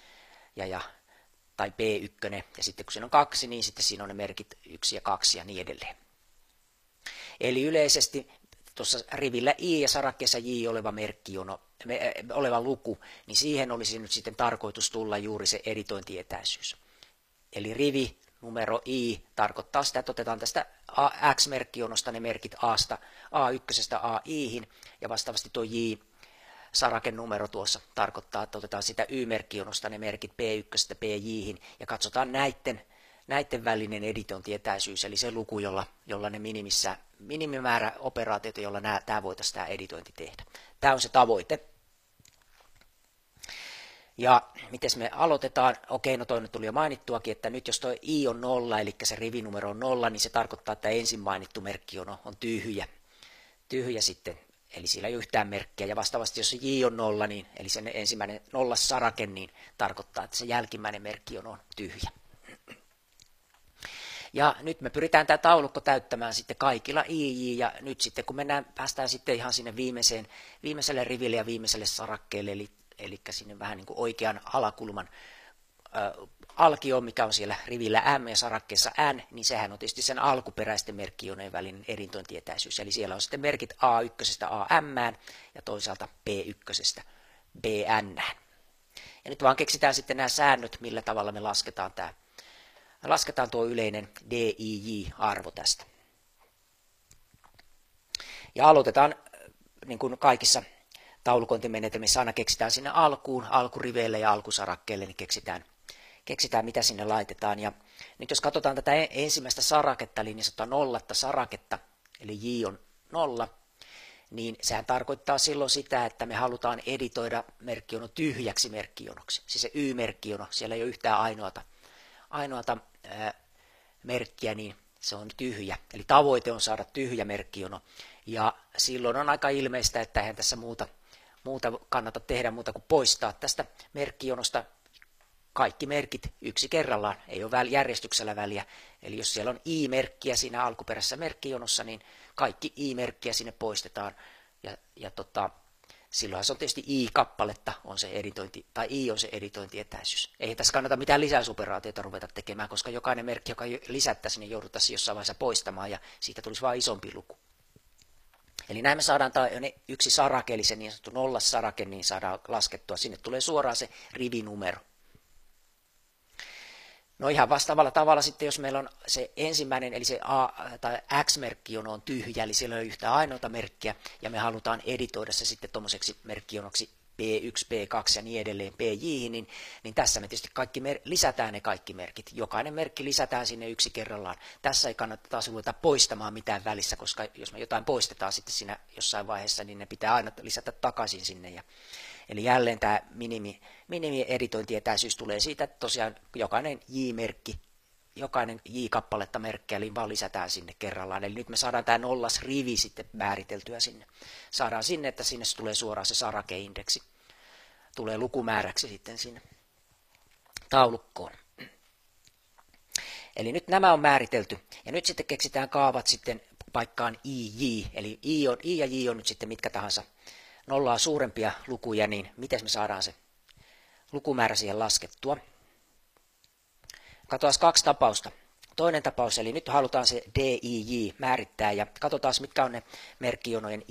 tai B1, ja sitten kun siinä on 2, niin sitten siinä on ne merkit 1 ja 2 ja niin edelleen. Eli yleisesti tuossa rivillä I ja sarakkeessa J oleva luku, niin siihen olisi nyt sitten tarkoitus tulla juuri se editointietäisyys. Eli rivi numero I tarkoittaa sitä, että otetaan tästä X-merkkijonosta ne merkit A1 AI:hin, ja vastaavasti tuo J-saraken numero tuossa tarkoittaa, että otetaan sitä Y-merkkijonosta ne merkit B1 BJ:hin, ja katsotaan näiden välinen editointietäisyys, eli se luku, jolla ne minimimäärä operaatioita, jolla tämä voitaisiin tämä editointi tehdä. Tämä on se tavoite. Ja miten me aloitetaan? Okei, no toi nyt tuli jo mainittuakin, että nyt jos tuo I on 0, eli se rivinumero on 0, niin se tarkoittaa, että ensin mainittu merkkijono on tyhjä. Tyhjä sitten, eli siellä ei ole yhtään merkkiä. Ja vastaavasti, jos se J on 0, niin, eli sen ensimmäinen 0 sarake, niin tarkoittaa, että se jälkimmäinen merkkijono on tyhjä. Ja nyt me pyritään tämä taulukko täyttämään sitten kaikilla IJ, ja nyt sitten kun päästään sitten ihan sinne viimeiselle riville ja viimeiselle sarakkeelle, eli sinne vähän niin kuin oikean alakulman alkioon, mikä on siellä rivillä M ja sarakkeessa N, niin sehän on tietysti sen alkuperäisten merkkijonojen välinen editointietäisyys. Eli siellä on sitten merkit A1 AM ja toisaalta B1 BN. Ja nyt vaan keksitään sitten nämä säännöt, millä tavalla me lasketaan tuo yleinen DIJ-arvo tästä. Ja aloitetaan niin kuin kaikissa taulukointimenetelmissä aina keksitään sinne alkuriveille ja alkusarakkeelle, niin keksitään mitä sinne laitetaan. Ja nyt jos katsotaan tätä ensimmäistä saraketta, eli niin sanotaan 0 saraketta, eli J on 0, niin sehän tarkoittaa silloin sitä, että me halutaan editoida merkkijono tyhjäksi merkkijonoksi. Siis se Y-merkkijono, siellä ei ole yhtään ainoata merkkiä, niin se on tyhjä. Eli tavoite on saada tyhjä merkkijono. Ja silloin on aika ilmeistä, että eihän tässä muuta kannata tehdä muuta kuin poistaa tästä merkkijonosta kaikki merkit yksi kerrallaan. Ei ole järjestyksellä väliä. Eli jos siellä on I-merkkiä siinä alkuperäisessä merkkijonossa, niin kaikki I-merkkiä sinne poistetaan. Ja silloinhan se on tietysti I-kappaletta on se editointi, tai I on se editointietäisyys. Ei tässä kannata mitään lisäysoperaatioita ruveta tekemään, koska jokainen merkki, joka lisättäisiin, niin jouduttaisiin jossain vaiheessa poistamaan, ja siitä tulisi vain isompi luku. Eli näin me saadaan yksi sarake, eli se niin sanottu 0 sarake, niin saadaan laskettua. Sinne tulee suoraan se rivinumero. No ihan vastaavalla tavalla sitten, jos meillä on se ensimmäinen, eli se tai X-merkkijono on tyhjä, eli siellä ei ole yhtään ainoata merkkiä, ja me halutaan editoida se sitten tuommoiseksi merkkijonoksi B1, B2 ja niin edelleen BJ, niin tässä me tietysti lisätään ne kaikki merkit. Jokainen merkki lisätään sinne yksi kerrallaan. Tässä ei kannata taas ruveta poistamaan mitään välissä, koska jos me jotain poistetaan sitten siinä jossain vaiheessa, niin ne pitää aina lisätä takaisin sinne. Eli jälleen tämä minimi-editointietäisyys tulee siitä, että tosiaan jokainen J-merkki, jokainen J-kappaletta merkkiä, eli vaan lisätään sinne kerrallaan. Eli nyt me saadaan tämä 0 rivi sitten määriteltyä sinne. Saadaan sinne, että sinne tulee suoraan se sarakeindeksi. Tulee lukumääräksi sitten sinne taulukkoon. Eli nyt nämä on määritelty. Ja nyt sitten keksitään kaavat sitten paikkaan IJ, eli I ja J on nyt sitten mitkä tahansa nollaa suurempia lukuja, niin miten me saadaan se lukumäärä siihen laskettua. Katsotaan 2 tapausta. Toinen tapaus, eli nyt halutaan se DIJ määrittää, ja katsotaan mitkä on ne merkkijonojen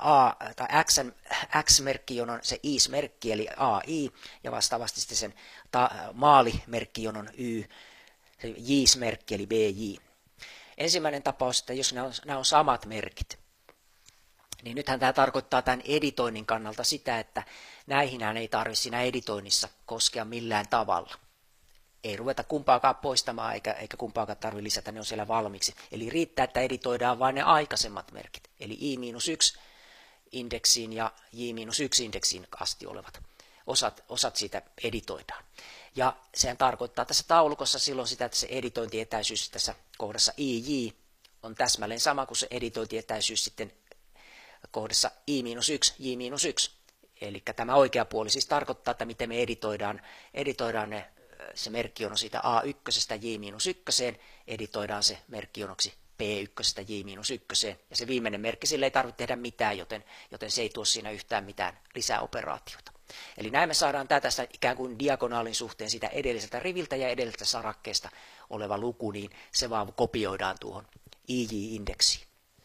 X-merkkijonon se IS-merkki, eli AI, ja vastaavasti sitten sen maalimerkkijonon Y, se JIS-merkki, eli BJ. Ensimmäinen tapaus, että jos nämä on samat merkit, niin nythän tämä tarkoittaa tämän editoinnin kannalta sitä, että näihinhän ei tarvitse siinä editoinnissa koskea millään tavalla. Ei ruveta kumpaakaan poistamaan eikä kumpaakaan tarvitse lisätä, ne on siellä valmiiksi. Eli riittää, että editoidaan vain ne aikaisemmat merkit, eli I-1 indeksiin ja J-1 indeksiin asti olevat osat siitä editoidaan. Ja sehän tarkoittaa tässä taulukossa silloin sitä, että se editointietäisyys tässä kohdassa IJ on täsmälleen sama kuin se editointietäisyys sitten kohdassa I-1, J-1. Eli tämä oikea puoli siis tarkoittaa, että miten me editoidaan se merkkijono siitä A1 J-1, editoidaan se merkkijonoksi P1 J-1, ja se viimeinen merkki, sille ei tarvitse tehdä mitään, joten se ei tuo siinä yhtään mitään lisäoperaatiota. Eli näin me saadaan tässä ikään kuin diagonaalin suhteen sitä edelliseltä riviltä ja edelliseltä sarakkeesta oleva luku, niin se vaan kopioidaan tuohon IJ-indeksiin.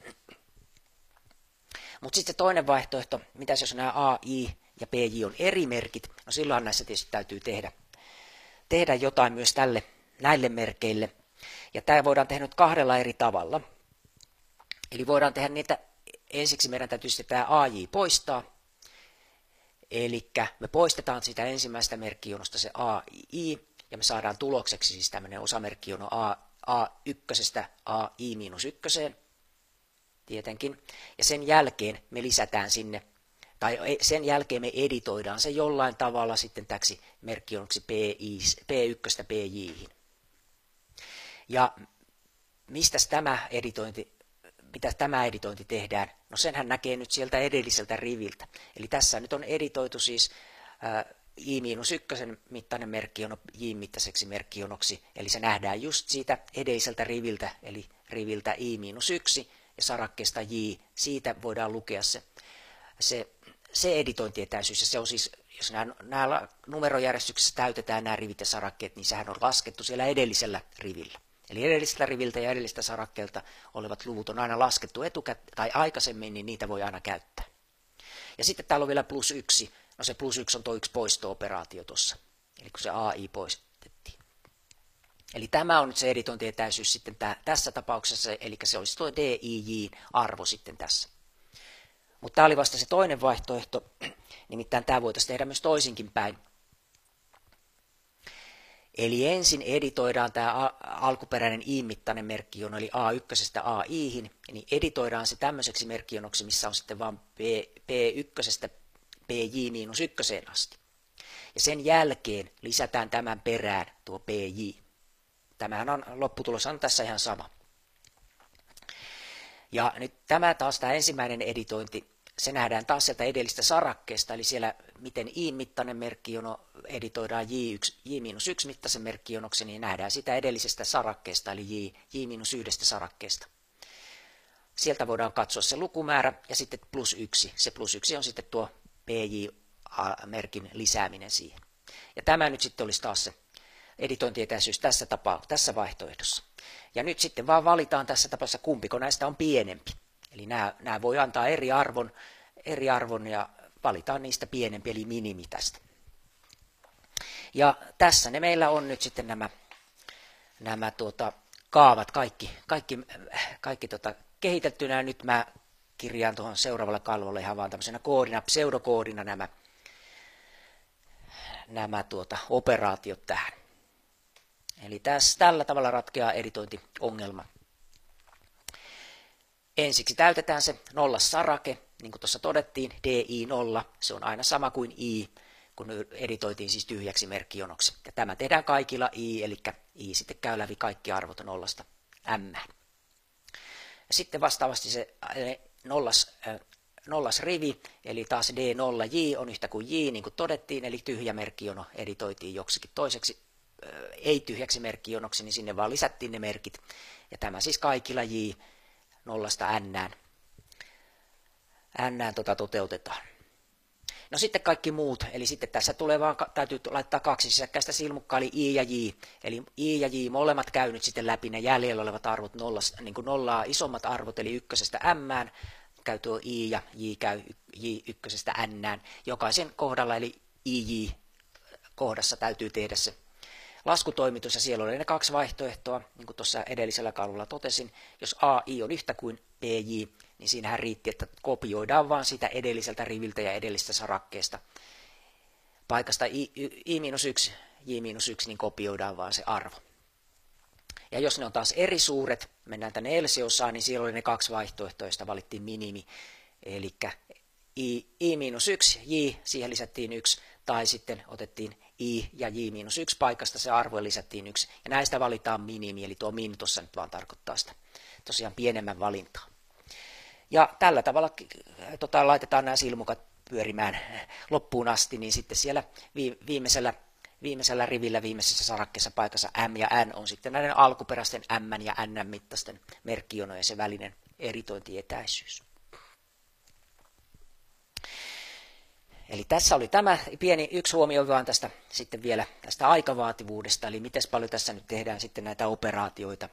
Mutta sitten toinen vaihtoehto, mitäs jos nämä A, I ja PJ on eri merkit, no silloin näissä tietysti täytyy tehdä jotain myös näille merkeille. Ja tämä voidaan tehdä nyt 2 eri tavalla. Eli voidaan tehdä niitä, ensiksi meidän täytyy sitten tämä AJ poistaa. Eli me poistetaan sitä ensimmäistä merkkijonosta se AI, ja me saadaan tulokseksi siis tämmöinen osamerkkijono A1 AI-1, tietenkin. Ja sen jälkeen me lisätään sinne, tai sen jälkeen me editoidaan se jollain tavalla sitten täksi merkkijonoksi P1 PJ. Ja mitä tämä editointi tehdään? No senhän näkee nyt sieltä edelliseltä riviltä. Eli tässä nyt on editoitu siis I-1 mittainen merkkijono J-mittaiseksi merkkijonoksi, eli se nähdään just siitä edelliseltä riviltä, eli riviltä I-1 ja sarakkeesta J. Siitä voidaan lukea se editointietäisyys, ja se on siis, jos nämä numerojärjestyksessä täytetään nämä rivit ja sarakkeet, niin sehän on laskettu siellä edellisellä rivillä. Eli edelliseltä riviltä ja edelliseltä sarakkeelta olevat luvut on aina laskettu tai aikaisemmin, niin niitä voi aina käyttää. Ja sitten täällä on vielä +1. No se +1 on tuo yksi poisto-operaatio tuossa, eli kun se AI poistettiin. Eli tämä on nyt se editointietäisyys sitten tässä tapauksessa, eli se olisi tuo DIJ-arvo sitten tässä. Mutta tämä oli vasta se toinen vaihtoehto, nimittäin tämä voitaisiin tehdä myös toisinkin päin. Eli ensin editoidaan tämä alkuperäinen I-mittainen merkkijono, eli A1 AI-hin, niin editoidaan se tämmöiseksi merkkijonoksi, missä on sitten vain P1 PJ-1 asti. Ja sen jälkeen lisätään tämän perään tuo PJ. Tämähän on, lopputulos on tässä ihan sama. Ja nyt tämä ensimmäinen editointi, se nähdään taas sieltä edellistä sarakkeesta, eli siellä miten I-mittainen merkkijono editoidaan J-1 mittaisen merkkijonoksi, niin nähdään sitä edellisestä sarakkeesta, eli J-1 sarakkeesta. Sieltä voidaan katsoa se lukumäärä ja sitten +1. Se +1 on sitten tuo PJ-merkin lisääminen siihen. Ja tämä nyt sitten olisi taas se editointietäisyys tässä vaihtoehdossa. Ja nyt sitten vaan valitaan tässä tapauksessa, kumpiko näistä on pienempi. Eli nämä voi antaa eri arvon ja valitaan niistä pienempi, eli minimi tästä. Ja tässä ne meillä on nyt sitten nämä kaavat kaikki kehitettynä. Nyt mä kirjaan tuohon seuraavalle kalvolle ihan vaan tämmöisenä pseudokoodina nämä operaatiot tähän. Eli tällä tavalla ratkeaa editointiongelma. Ensiksi täytetään se nollasarake, niin kuin tuossa todettiin, DI0, se on aina sama kuin I, kun editoitiin siis tyhjäksi merkkijonoksi. Ja tämä tehdään kaikilla I, eli I sitten käy läpi kaikki arvot 0 M. Ja sitten vastaavasti se nollas rivi, eli taas D0J on yhtä kuin J, niin kuin todettiin, eli tyhjä merkkijono editoitiin joksikin toiseksi ei tyhjäksi merkkijonoksi, niin sinne vaan lisättiin ne merkit. Ja tämä siis kaikilla J nollasta n toteutetaan. No sitten kaikki muut, eli sitten tässä tulee vaan, täytyy laittaa kaksi sisäkkäistä silmukkaa, eli I ja J. Eli I ja J molemmat käy nyt sitten läpi ne jäljellä olevat arvot, niin kuin nollaa isommat arvot, eli ykkösestä m, käy tuo I ja J käy J ykkösestä n. Jokaisen kohdalla, eli IJ kohdassa täytyy tehdä se laskutoimitus, ja siellä oli ne kaksi vaihtoehtoa, niin kuin tuossa edellisellä kalvolla totesin. Jos AI on yhtä kuin PJ, niin siinähän riitti, että kopioidaan vaan sitä edelliseltä riviltä ja edellisestä sarakkeesta. Paikasta I-1, J-1, niin kopioidaan vaan se arvo. Ja jos ne on taas eri suuret, mennään tänne else-osaan, niin siellä oli ne kaksi vaihtoehtoa, joista valittiin minimi. Eli I-1, J, siihen lisättiin 1, tai sitten otettiin I ja J-1 paikasta se arvo ja lisättiin 1. Ja näistä valitaan minimi, eli tuo min tuossa nyt vaan tarkoittaa sitä tosiaan pienemmän valintaa. Ja tällä tavalla laitetaan nämä silmukat pyörimään loppuun asti, niin sitten siellä viimeisellä rivillä, viimeisessä sarakkeessa paikassa M ja N on sitten näiden alkuperäisten M ja N mittaisten merkkijonojen se välinen eritointietäisyys. Eli tässä oli tämä pieni yksi huomio vaan tästä sitten vielä tästä aikavaativuudesta, eli miten paljon tässä nyt tehdään sitten näitä operaatioita.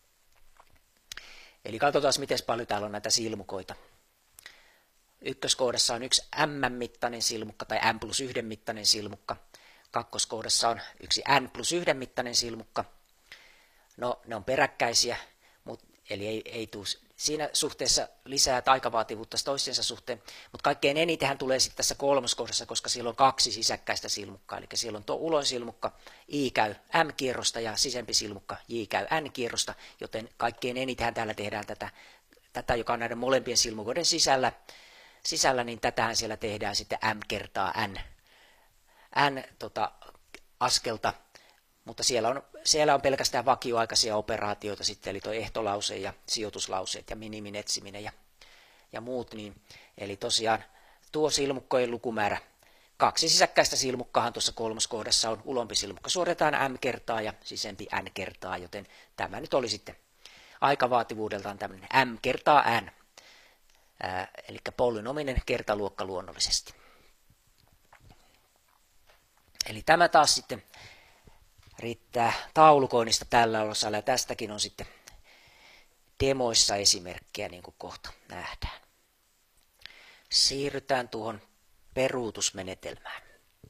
Eli katsotaan, miten paljon täällä on näitä silmukoita. Ykköskohdassa on yksi M-mittainen silmukka tai M+1 mittainen silmukka. Kakkoskohdassa on yksi N+1 mittainen silmukka. No, ne on peräkkäisiä, eli ei tule siinä suhteessa lisää aikavaativuutta toistensa suhteen, mutta kaikkein enitenhän tulee sitten tässä kolmoskohdassa, koska siellä on kaksi sisäkkäistä silmukkaa, eli siellä on tuo ulosilmukka, I käy M-kierrosta ja sisempi silmukka, J käy N-kierrosta, joten kaikkein enitenhän täällä tehdään tätä joka on näiden molempien silmukoiden sisällä, niin tätähän siellä tehdään sitten M kertaa N askelta, mutta siellä on pelkästään vakioaikaisia operaatioita sitten, eli tuo ehtolause ja sijoituslauseet ja minimin etsiminen ja muut. Niin, eli tosiaan tuo silmukkojen lukumäärä, kaksi sisäkkäistä silmukkaahan tuossa kolmoskohdassa on, ulompi silmukka suoritetaan M kertaa ja sisempi N kertaa, joten tämä nyt oli sitten aikavaativuudeltaan tämmöinen M kertaa N, eli polynominen kertaluokka luonnollisesti. Eli tämä taas sitten riittää taulukoinnista tällä osalla, ja tästäkin on sitten demoissa esimerkkejä, niin kuin kohta nähdään. Siirrytään tuohon peruutusmenetelmään.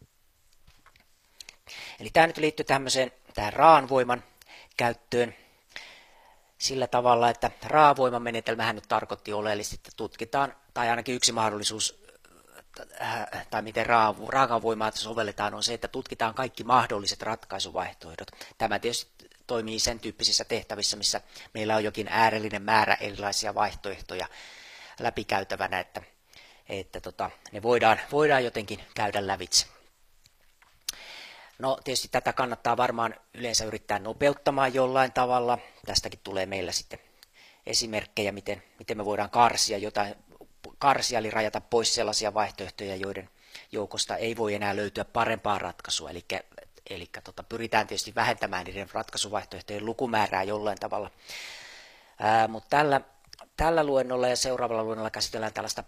Eli tämä nyt liittyy tähän raanvoiman käyttöön sillä tavalla, että raavoiman menetelmähän nyt tarkoitti oleellisesti, että tutkitaan, tai ainakin yksi mahdollisuus, tai miten raakavoimaa sovelletaan, on se, että tutkitaan kaikki mahdolliset ratkaisuvaihtoehdot. Tämä tietysti toimii sen tyyppisissä tehtävissä, missä meillä on jokin äärellinen määrä erilaisia vaihtoehtoja läpikäytävänä, että ne voidaan jotenkin käydä lävitse. No tietysti tätä kannattaa varmaan yleensä yrittää nopeuttamaan jollain tavalla. Tästäkin tulee meillä sitten esimerkkejä, miten me voidaan karsia eli rajata pois sellaisia vaihtoehtoja, joiden joukosta ei voi enää löytyä parempaa ratkaisua. Eli pyritään tietysti vähentämään niiden ratkaisuvaihtoehtojen lukumäärää jollain tavalla. Mutta tällä luennolla ja seuraavalla luennolla käsitellään tällaista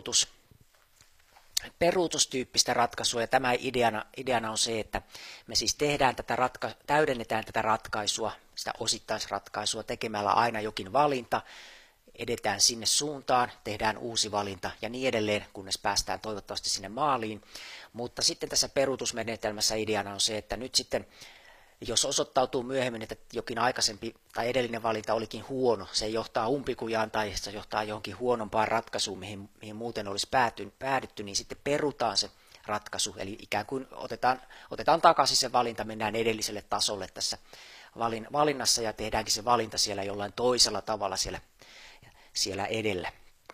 peruutustyyppistä ratkaisua, ja tämä ideana on se, että me siis täydennetään tätä ratkaisua, sitä osittaisratkaisua tekemällä aina jokin valinta, edetään sinne suuntaan, tehdään uusi valinta ja niin edelleen, kunnes päästään toivottavasti sinne maaliin. Mutta sitten tässä peruutusmenetelmässä ideana on se, että nyt sitten, jos osoittautuu myöhemmin, että jokin aikaisempi tai edellinen valinta olikin huono, se johtaa umpikujaan tai se johtaa johonkin huonompaan ratkaisuun, mihin muuten olisi päädytty, niin sitten perutaan se ratkaisu. Eli ikään kuin otetaan takaisin se valinta, mennään edelliselle tasolle tässä valinnassa ja tehdäänkin se valinta siellä jollain toisella tavalla siellä edellä.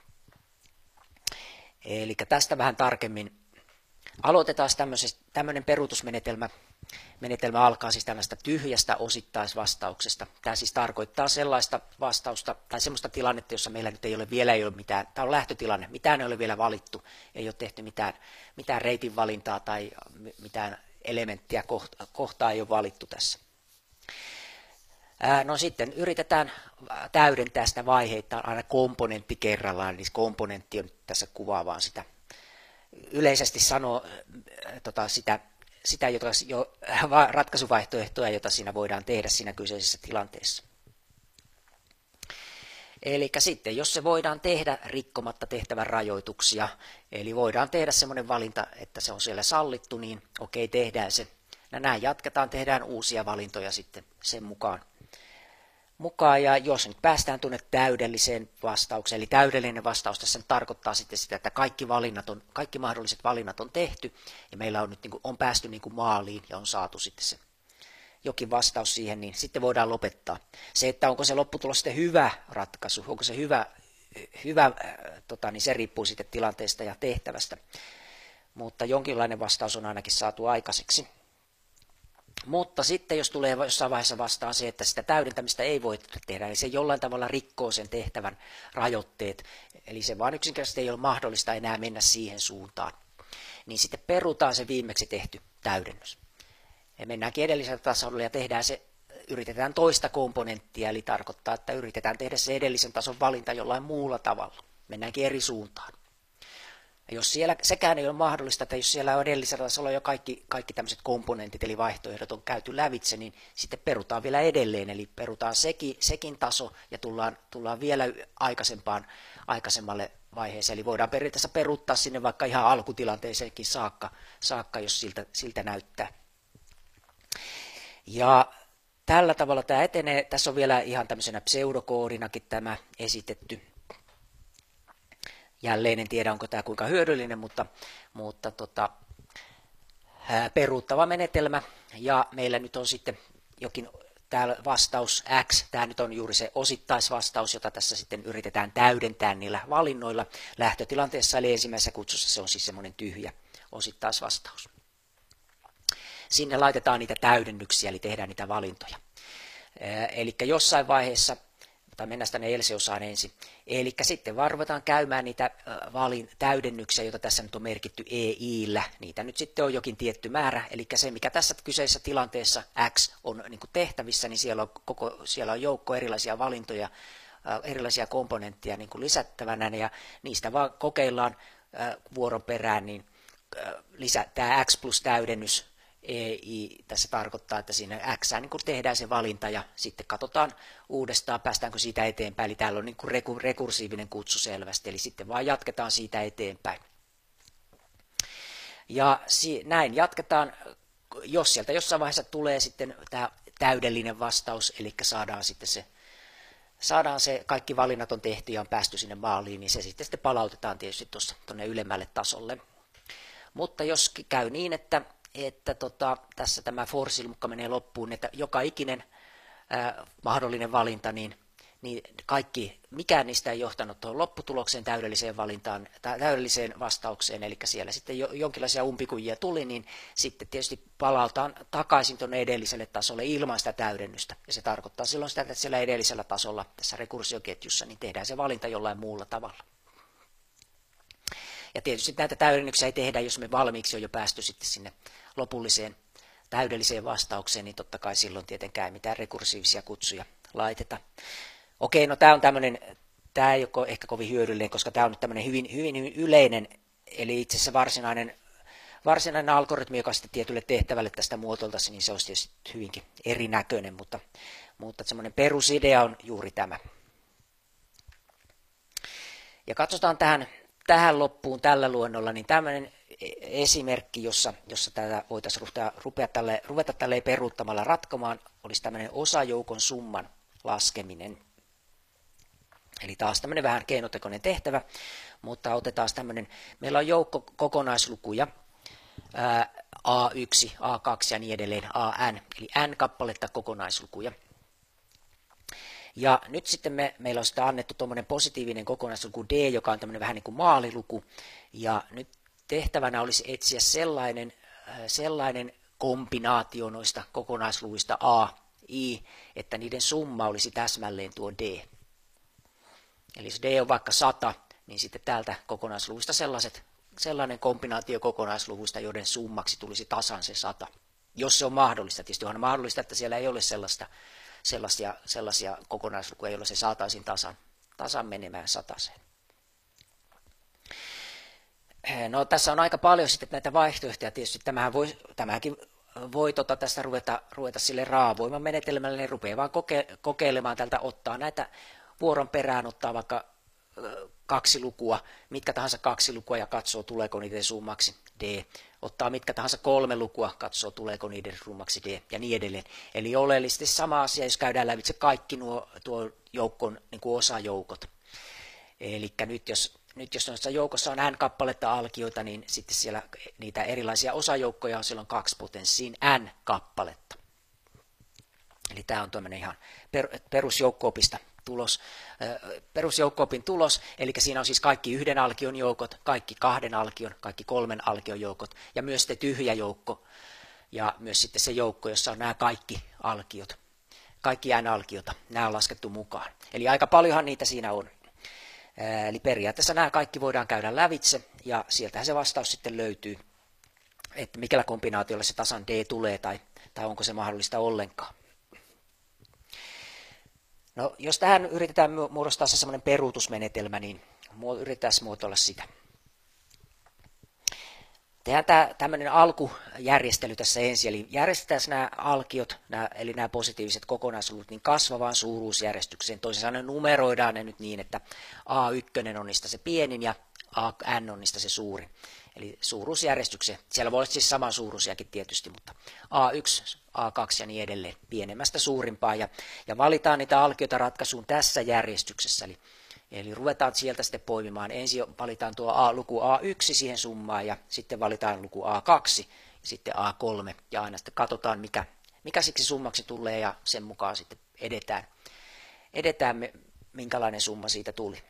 Eli tästä vähän tarkemmin. Aloitetaan tämmöinen peruutusmenetelmä. Menetelmä alkaa siis tällaista tyhjästä osittaisvastauksesta. Tämä siis tarkoittaa sellaista vastausta tai sellaista tilannetta, jossa meillä nyt ei ole mitään, tämä on lähtötilanne, mitään ei ole vielä valittu, ei ole tehty mitään reitin valintaa tai mitään elementtiä kohtaa ei ole valittu tässä. No sitten yritetään täydentää sitä vaiheittain aina komponentti kerrallaan, niin komponentti on tässä kuvaa vaan sitä. Yleisesti sanoo sitä ratkaisuvaihtoehtoa, jota siinä voidaan tehdä siinä kyseisessä tilanteessa. Eli sitten, jos se voidaan tehdä rikkomatta tehtävän rajoituksia, eli voidaan tehdä semmoinen valinta, että se on siellä sallittu, niin okei, tehdään se. Näin jatketaan, tehdään uusia valintoja sitten sen mukaan. Ja jos nyt päästään tuonne täydelliseen vastaukseen, eli täydellinen vastaus tässä tarkoittaa sitten sitä, että kaikki mahdolliset valinnat on tehty, ja meillä on nyt on päästy maaliin ja on saatu sitten se jokin vastaus siihen, niin sitten voidaan lopettaa. Se, että onko se lopputulos sitten hyvä ratkaisu, onko se hyvä niin se riippuu sitten tilanteesta ja tehtävästä, mutta jonkinlainen vastaus on ainakin saatu aikaiseksi. Mutta sitten jos tulee jossain vaiheessa vastaan se, että sitä täydentämistä ei voi tehdä, niin se jollain tavalla rikkoo sen tehtävän rajoitteet, eli se vaan yksinkertaisesti ei ole mahdollista enää mennä siihen suuntaan, niin sitten perutaan se viimeksi tehty täydennys. Ja mennäänkin edellisellä tasolla ja yritetään toista komponenttia, eli tarkoittaa, että yritetään tehdä se edellisen tason valinta jollain muulla tavalla. Mennäänkin eri suuntaan. Ja jos siellä sekään ei ole mahdollista, että jos siellä on edellisellä tasolla jo kaikki tämmöiset komponentit, eli vaihtoehdot on käyty lävitse, niin sitten perutaan vielä edelleen, eli perutaan sekin taso ja tullaan vielä aikaisemmalle vaiheeseen. Eli voidaan periaatteessa peruuttaa sinne vaikka ihan alkutilanteeseenkin saakka jos siltä näyttää. Ja tällä tavalla tämä etenee. Tässä on vielä ihan tämmöisenä pseudokoodinakin tämä esitetty. Jälleen en tiedä, onko tämä kuinka hyödyllinen, mutta peruuttava menetelmä. Ja meillä nyt on sitten jokin täällä vastaus X. Tämä nyt on juuri se osittaisvastaus, jota tässä sitten yritetään täydentää niillä valinnoilla lähtötilanteessa. Eli ensimmäisessä kutsussa se on siis semmoinen tyhjä osittaisvastaus. Sinne laitetaan niitä täydennyksiä, eli tehdään niitä valintoja. Eli jossain vaiheessa, tai mennään tänne ELSE-osaan ensin, eli sitten ruvetaan käymään niitä täydennyksiä, joita tässä nyt on merkitty EI:llä. Niitä nyt sitten on jokin tietty määrä, eli se mikä tässä kyseisessä tilanteessa X on niin kuin tehtävissä, niin siellä on joukko erilaisia valintoja, erilaisia komponentteja niin kuin lisättävänä, ja niistä vaan kokeillaan vuoron perään, niin tämä X plus täydennys, EI tässä tarkoittaa, että siinä X niin tehdään se valinta ja sitten katsotaan uudestaan, päästäänkö siitä eteenpäin. Eli täällä on niin rekursiivinen kutsu selvästi, eli sitten vaan jatketaan siitä eteenpäin. Ja näin jatketaan, jos sieltä jossain vaiheessa tulee sitten tämä täydellinen vastaus, eli saadaan se kaikki valinnat on tehty ja on päästy sinne maaliin, niin se sitten palautetaan tietysti tuonne ylemmälle tasolle. Mutta jos käy niin, että tässä tämä for-silmukka menee loppuun, että joka ikinen mahdollinen valinta, niin mikään niistä ei johtanut tuohon lopputulokseen täydelliseen valintaan, täydelliseen vastaukseen, eli siellä sitten jonkinlaisia umpikujia tuli, niin sitten tietysti palautaan takaisin tuonne edelliselle tasolle ilman sitä täydennystä, ja se tarkoittaa silloin sitä, että siellä edellisellä tasolla tässä rekursioketjussa niin tehdään se valinta jollain muulla tavalla. Ja tietysti näitä täydennyksiä ei tehdä, jos me valmiiksi on jo päästy sitten sinne lopulliseen täydelliseen vastaukseen, niin totta kai silloin tietenkään ei mitään rekursiivisia kutsuja laiteta. Okei, no tämä ei ole ehkä kovin hyödyllinen, koska tämä on nyt tämmöinen hyvin yleinen, eli itse asiassa varsinainen algoritmi, joka sitten tietylle tehtävälle tästä muotoiltaisiin, niin se olisi tietysti hyvinkin erinäköinen, mutta semmoinen perusidea on juuri tämä. Ja katsotaan tähän loppuun tällä luennolla, niin tämmöinen esimerkki, jossa tätä voitaisiin ruveta tälleen peruuttamalla ratkomaan, olisi tämmöinen osajoukon summan laskeminen. Eli taas tämmöinen vähän keinotekoinen tehtävä, mutta otetaan tämmöinen, meillä on joukko kokonaislukuja, A1, A2 ja niin edelleen, AN, eli N kappaletta kokonaislukuja. Ja nyt sitten meillä on sitä annettu tuommoinen positiivinen kokonaisluku D, joka on tämmöinen vähän niin kuin maaliluku. Ja nyt tehtävänä olisi etsiä sellainen kombinaatio noista kokonaisluvuista A, I, että niiden summa olisi täsmälleen tuo D. Eli jos D on vaikka 100, niin sitten täältä kokonaisluvuista sellainen kombinaatio kokonaisluvuista, joiden summaksi tulisi tasan se 100. Jos se on mahdollista, tietysti on mahdollista, että siellä ei ole sellaisia kokonaislukuja, joilla se saataisiin tasan menemään 100. No, tässä on aika paljon sitten näitä vaihtoehtoja. Tietysti tämäkin voi tästä ruveta sille raavoiman menetelmälle, niin rupeaa vaan kokeilemaan tältä, ottaa näitä vuoron perään, ottaa vaikka 2 lukua, mitkä tahansa 2 lukua ja katsoo, tuleeko niiden summaksi D. Ottaa mitkä tahansa 3 lukua, katsoo, tuleeko niiden summaksi D ja niin edelleen. Eli oleellisesti sama asia, jos käydään lävitse kaikki tuo joukon niin kuin osajoukot. Eli nyt jos noissa joukossa on n kappaletta alkioita, niin sitten siellä niitä erilaisia osajoukkoja on silloin 2 potenssiin n kappaletta. Eli tämä on tämmöinen ihan perusjoukko-opin tulos, eli siinä on siis kaikki 1 alkion joukot, kaikki 2 alkion, kaikki 3 alkion joukot ja myös sitten tyhjä joukko ja myös sitten se joukko, jossa on nämä kaikki alkiot, kaikki n-alkiota, nämä on laskettu mukaan. Eli aika paljonhan niitä siinä on. Eli periaatteessa nämä kaikki voidaan käydä lävitse ja sieltähän se vastaus sitten löytyy, että mikällä kombinaatiolla se tasan D tulee tai onko se mahdollista ollenkaan. No, jos tähän yritetään muodostaa se semmoinen peruutusmenetelmä, niin yritetään muotoilla sitä. Tehdään tämmöinen alkujärjestely tässä ensin, eli järjestetään nämä alkiot, eli nämä positiiviset kokonaisluvut, niin kasvavaan suuruusjärjestykseen. Toisin sanoen numeroidaan ne nyt niin, että A1 on niistä se pienin ja AN on niistä se suurin. Eli suuruusjärjestykseen. Siellä voi olla siis saman suuruisiakin tietysti, mutta A1, A2 ja niin edelleen pienemmästä suurimpaan. Ja valitaan niitä alkioita ratkaisuun tässä järjestyksessä. Eli ruvetaan sieltä sitten poimimaan. Ensin valitaan tuo luku A1 siihen summaan ja sitten valitaan luku A2 ja sitten A3. Ja aina sitten katsotaan, mikä siksi summaksi tulee ja sen mukaan sitten edetään minkälainen summa siitä tuli.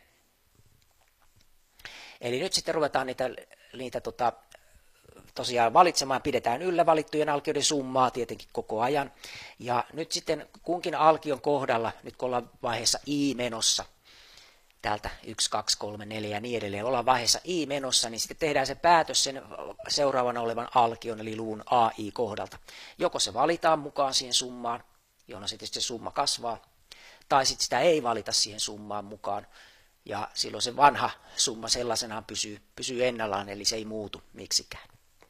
Eli nyt sitten ruvetaan niitä tosiaan valitsemaan, pidetään yllä valittujen alkioiden summaa tietenkin koko ajan. Ja nyt sitten kunkin alkion kohdalla, nyt kun ollaan vaiheessa I menossa, täältä 1, 2, 3, 4 ja niin edelleen, ollaan vaiheessa I menossa, niin sitten tehdään se päätös sen seuraavana olevan alkion, eli luvun AI kohdalta. Joko se valitaan mukaan siihen summaan, jona sitten se summa kasvaa, tai sitten sitä ei valita siihen summaan mukaan, ja silloin se vanha summa sellaisenaan pysyy ennallaan, eli se ei muutu miksikään.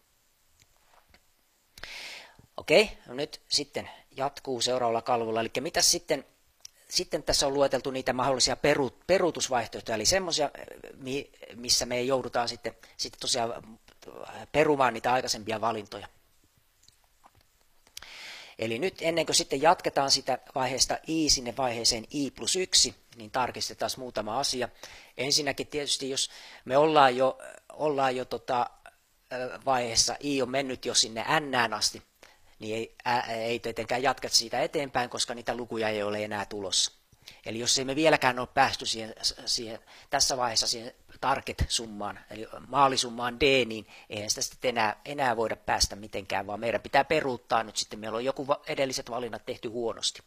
Okei, no nyt sitten jatkuu seuraavalla kalvolla, eli mitä sitten tässä on lueteltu niitä mahdollisia peruutusvaihtoehtoja, eli semmoisia, missä me joudutaan sitten tosiaan perumaan niitä aikaisempia valintoja. Eli nyt ennen kuin sitten jatketaan sitä vaiheesta I sinne vaiheeseen I+1, niin tarkistetaan muutama asia. Ensinnäkin tietysti, jos me ollaan jo vaiheessa I on mennyt jo sinne N:ään asti, niin ei tietenkään jatketa siitä eteenpäin, koska niitä lukuja ei ole enää tulossa. Eli jos ei me vieläkään ole päästy tässä vaiheessa siihen target-summaan, eli maalisummaan D, niin eihän sitä sitten enää voida päästä mitenkään, vaan meidän pitää peruuttaa nyt sitten, meillä on joku edelliset valinnat tehty huonosti.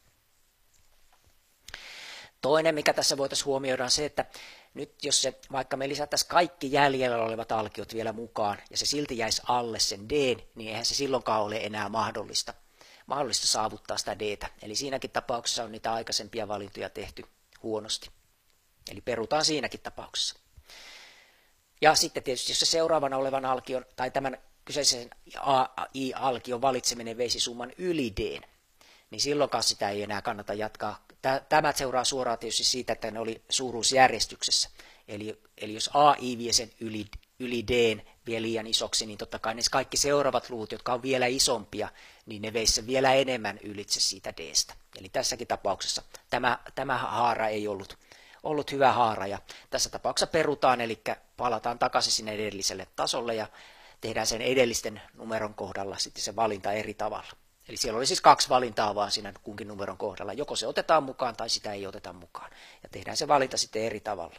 Toinen, mikä tässä voitaisiin huomioida, on se, että nyt jos vaikka me lisättäisiin kaikki jäljellä olevat alkiot vielä mukaan, ja se silti jäisi alle sen D, niin eihän se silloinkaan ole enää mahdollista saavuttaa sitä D:tä. Eli siinäkin tapauksessa on niitä aikaisempia valintoja tehty huonosti. Eli perutaan siinäkin tapauksessa. Ja sitten tietysti, jos se seuraavana olevan alkion, tai tämän kyseisen AI-alkion valitseminen veisi summan yli D:n, niin silloinkaan sitä ei enää kannata jatkaa. Tämä seuraa suoraan tietysti siitä, että ne oli suuruusjärjestyksessä. Eli jos AI vie sen yli D:n vielä liian isoksi, niin totta kai ne kaikki seuraavat luvut, jotka on vielä isompia, niin ne veisi sen vielä enemmän ylitse siitä D:stä. Eli tässäkin tapauksessa tämä haara ei ollut hyvä haara, ja tässä tapauksessa perutaan, eli palataan takaisin sinne edelliselle tasolle ja tehdään sen edellisten numeron kohdalla sitten se valinta eri tavalla. Eli siellä oli siis 2 valintaa vaan siinä kunkin numeron kohdalla. Joko se otetaan mukaan tai sitä ei oteta mukaan. Ja tehdään se valinta sitten eri tavalla.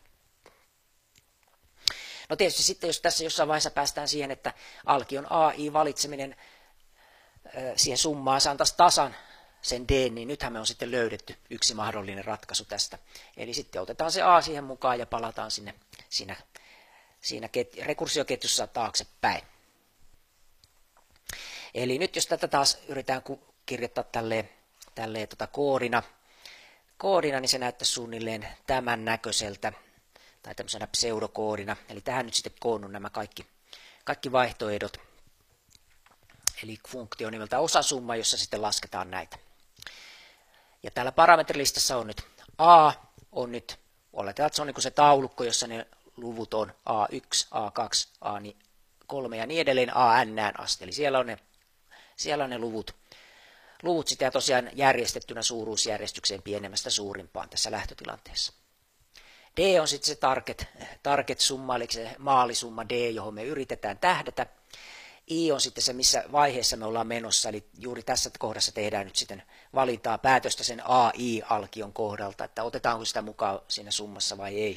No tietysti sitten, jos tässä jossain vaiheessa päästään siihen, että alkion AI-valitseminen siihen summaan antaisi tasan sen D, niin nythän me on sitten löydetty yksi mahdollinen ratkaisu tästä. Eli sitten otetaan se A siihen mukaan ja palataan siinä rekursioketjussa taaksepäin. Eli nyt jos tätä taas yritetään kirjoittaa tälleen tälleen koodina, niin se näyttää suunnilleen tämän näköiseltä, tai tämmöisenä pseudokoodina. Eli tähän nyt sitten koonnut nämä kaikki vaihtoehdot. Eli funktio nimeltä osasumma, jossa sitten lasketaan näitä. Ja täällä parametrilistassa on nyt A, oletetaan, että se on niin kuin se taulukko, jossa ne luvut on A1, A2, A3 ja niin edelleen AN asti. Eli siellä on ne luvut sitä tosiaan järjestettynä suuruusjärjestykseen pienemmästä suurimpaan tässä lähtötilanteessa. D on sitten se target-summa, eli se maalisumma D, johon me yritetään tähdätä. I on sitten se, missä vaiheessa me ollaan menossa, eli juuri tässä kohdassa tehdään nyt sitten valintaa päätöstä sen AI-alkion kohdalta, että otetaanko sitä mukaan siinä summassa vai ei.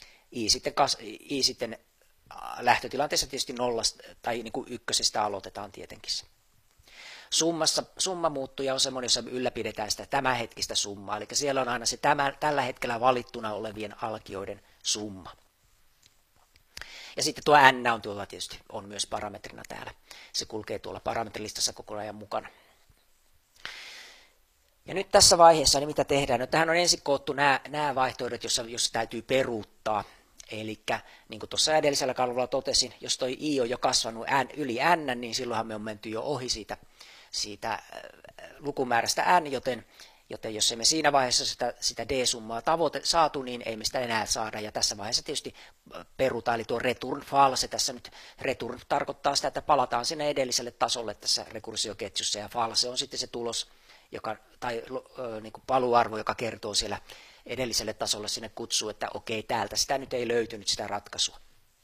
I sitten lähtötilanteessa tietysti nollasta tai niin kuin ykkösestä aloitetaan tietenkin. Summa muuttuja on semmoinen, jossa ylläpidetään sitä tämänhetkistä summaa, eli siellä on aina se tällä hetkellä valittuna olevien alkioiden summa. Ja sitten tuo n on tuolla tietysti on myös parametrina täällä. Se kulkee tuolla parametrilistassa koko ajan mukana. Ja nyt tässä vaiheessa, niin mitä tehdään? No, tähän on ensin koottu nämä vaihtoehdot, jossa täytyy peruuttaa. Eli niin kuin tuossa edellisellä kalvolla totesin, jos toi i on jo kasvanut yli n, niin silloinhan me on menty jo ohi siitä lukumäärästä n, joten jos emme siinä vaiheessa sitä d-summaa saatu, niin ei me sitä enää saada. Ja tässä vaiheessa tietysti perutaan, eli tuo return false, tässä nyt return tarkoittaa sitä, että palataan sinne edelliselle tasolle tässä rekursioketjussa, ja false on sitten se tulos, niin kuin paluarvo, joka kertoo siellä edelliselle tasolle sinne kutsuu, että okei, täältä sitä nyt ei löytynyt sitä ratkaisua.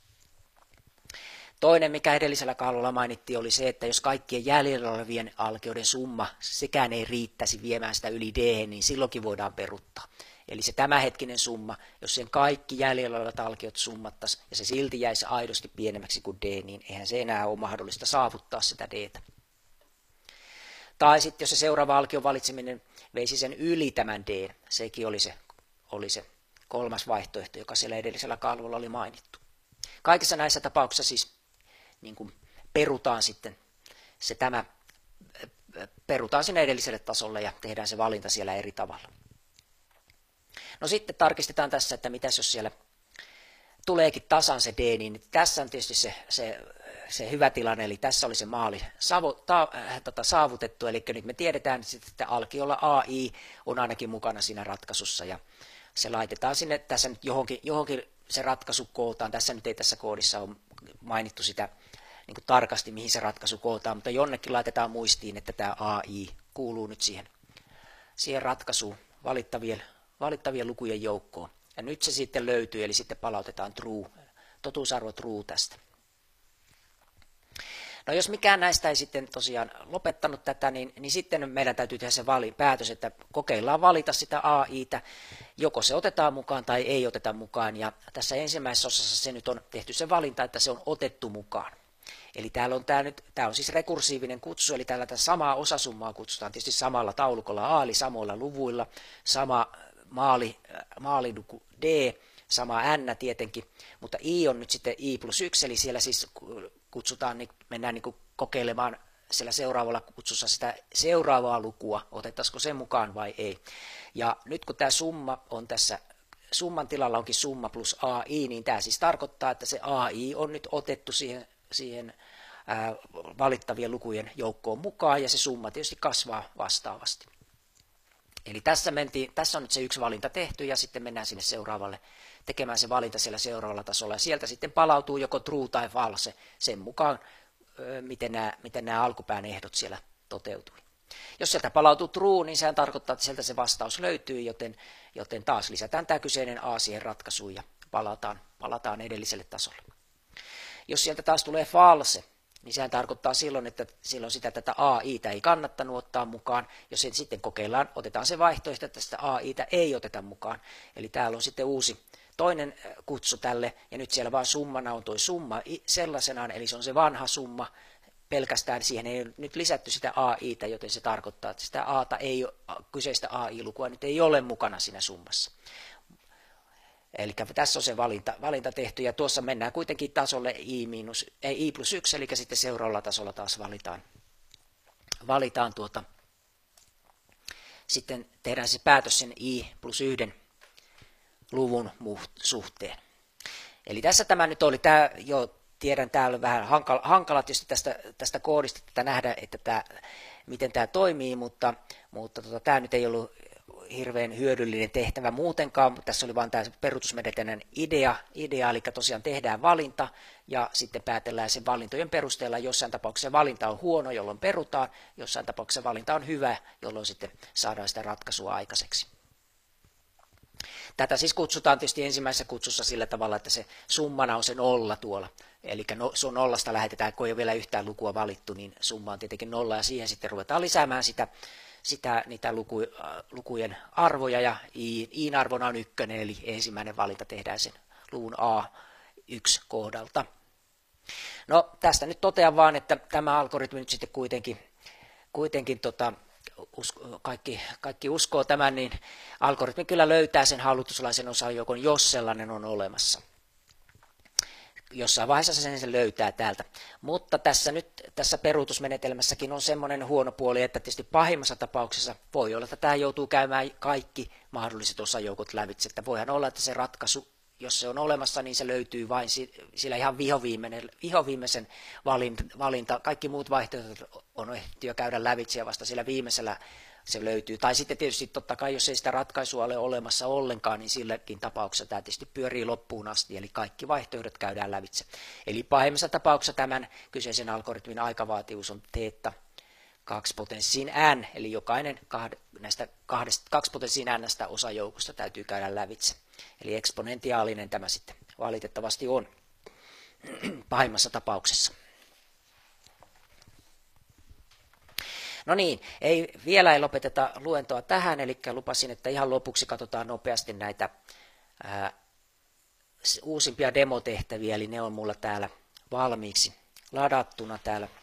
Toinen, mikä edellisellä kalvolla mainittiin, oli se, että jos kaikkien jäljellä olevien alkeuden summa sekään ei riittäisi viemään sitä yli d, niin silloinkin voidaan peruuttaa. Eli se tämänhetkinen summa, jos sen kaikki jäljellä olevat alkiot summattaisiin ja se silti jäisi aidosti pienemmäksi kuin d, niin eihän se enää ole mahdollista saavuttaa sitä dtä. Tai sitten jos se seuraava alkion valitseminen veisi sen yli tämän d, sekin oli se kolmas vaihtoehto, joka siellä edellisellä kalvolla oli mainittu. Kaikissa näissä tapauksissa siis niin kuin perutaan sitten perutaan sinne edelliselle tasolle ja tehdään se valinta siellä eri tavalla. No sitten tarkistetaan tässä, että mitäs jos siellä tuleekin tasan se d, niin tässä on tietysti se hyvä tilanne, eli tässä oli se maali saavutettu, eli nyt me tiedetään, että alkiolla AI on ainakin mukana siinä ratkaisussa, ja se laitetaan sinne, tässä nyt johonkin se ratkaisu kootaan, tässä nyt ei tässä koodissa ole mainittu sitä niin kuin tarkasti, mihin se ratkaisu kootaan, mutta jonnekin laitetaan muistiin, että tämä AI kuuluu nyt siihen ratkaisuun valittavien lukujen joukkoon. Ja nyt se sitten löytyy, eli sitten palautetaan true, totuusarvo true tästä. No jos mikään näistä ei sitten tosiaan lopettanut tätä, niin sitten meidän täytyy tehdä se päätös, että kokeillaan valita sitä AI:tä, joko se otetaan mukaan tai ei oteta mukaan. Ja tässä ensimmäisessä osassa se nyt on tehty se valinta, että se on otettu mukaan. Eli tämä on siis rekursiivinen kutsu, eli täällä tätä samaa osasummaa kutsutaan tietysti samalla taulukolla A, eli samoilla luvuilla, sama maaliluku D, sama n tietenkin, mutta i on nyt sitten i+1, eli siellä siis mennään niin kuin kokeilemaan siellä seuraavalla kutsussa sitä seuraavaa lukua, otettaisiko se mukaan vai ei. Ja nyt kun tämä summa on tässä, summan tilalla onkin summa plus AI, niin tämä siis tarkoittaa, että se AI on nyt otettu siihen valittavien lukujen joukkoon mukaan, ja se summa tietysti kasvaa vastaavasti. Eli tässä on nyt se yksi valinta tehty, ja sitten mennään sinne seuraavalle tekemään se valinta siellä seuraavalla tasolla, ja sieltä sitten palautuu joko true tai false sen mukaan, miten nämä alkupään ehdot siellä toteutui. Jos sieltä palautuu true, niin sehän tarkoittaa, että sieltä se vastaus löytyy, joten taas lisätään tämä kyseinen A siihen ratkaisuun ja palataan edelliselle tasolle. Jos sieltä taas tulee false, niin sehän tarkoittaa silloin, että silloin tätä AI:tä ei kannattanut ottaa mukaan. Jos sen sitten kokeillaan, otetaan se vaihtoehto, että sitä AI:tä ei oteta mukaan. Eli täällä on sitten uusi toinen kutsu tälle, ja nyt siellä vaan summana on tuo summa sellaisenaan, eli se on se vanha summa. Pelkästään siihen ei ole nyt lisätty sitä AI:tä, joten se tarkoittaa, että sitä kyseistä AI-lukua nyt ei ole mukana siinä summassa. Eli tässä on se valinta tehty, ja tuossa mennään kuitenkin tasolle i+1, eli sitten seuraavalla tasolla taas valitaan sitten tehdään se päätös sen i+1 luvun suhteen. Eli tässä tämä nyt oli. Tämä jo tiedän, tämä oli vähän hankala tietysti tästä koodista että nähdä, että miten tämä toimii, mutta tämä nyt ei ollut hirveän hyödyllinen tehtävä muutenkaan, mutta tässä oli vain tämä peruutusmenetelmän idea, eli tosiaan tehdään valinta ja sitten päätellään sen valintojen perusteella. Jossain tapauksessa valinta on huono, jolloin perutaan, jossain tapauksessa valinta on hyvä, jolloin sitten saadaan sitä ratkaisua aikaiseksi. Tätä siis kutsutaan tietysti ensimmäisessä kutsussa sillä tavalla, että se summana on se nolla tuolla. Eli se on nollasta lähetetään, kun ei ole vielä yhtään lukua valittu, niin summa on tietenkin nolla ja siihen sitten ruvetaan lisäämään niitä lukujen arvoja ja iin arvona on 1, eli ensimmäinen valinta tehdään sen luvun A1 kohdalta. No tästä nyt totean vaan, että tämä algoritmi nyt sitten kuitenkin kaikki uskoo tämän, niin algoritmi kyllä löytää sen hallutuslaisen osajoukon, jos sellainen on olemassa. Jossain vaiheessa se löytää täältä. Mutta tässä peruutusmenetelmässäkin on semmoinen huono puoli, että tietysti pahimmassa tapauksessa voi olla, että tämä joutuu käymään kaikki mahdolliset osajoukot lävitse. Että voihan olla, että se ratkaisu, jos se on olemassa, niin se löytyy vain sillä ihan vihoviimeisen valinta. Kaikki muut vaihtoehdot on ehti jo käydä lävitse ja vasta sillä viimeisellä se löytyy. Tai sitten tietysti totta kai, jos ei sitä ratkaisua ole olemassa ollenkaan, niin silläkin tapauksessa tämä tietysti pyörii loppuun asti, eli kaikki vaihtoehdot käydään lävitse. Eli pahimmassa tapauksessa tämän kyseisen algoritmin aikavaativuus on θ 2 potenssiin n, eli jokainen näistä 2 potenssiin n osajoukosta täytyy käydä lävitse. Eli eksponentiaalinen tämä sitten valitettavasti on pahimmassa tapauksessa. No niin, vielä ei lopeteta luentoa tähän, eli lupasin, että ihan lopuksi katsotaan nopeasti näitä uusimpia demotehtäviä, eli ne on mulla täällä valmiiksi ladattuna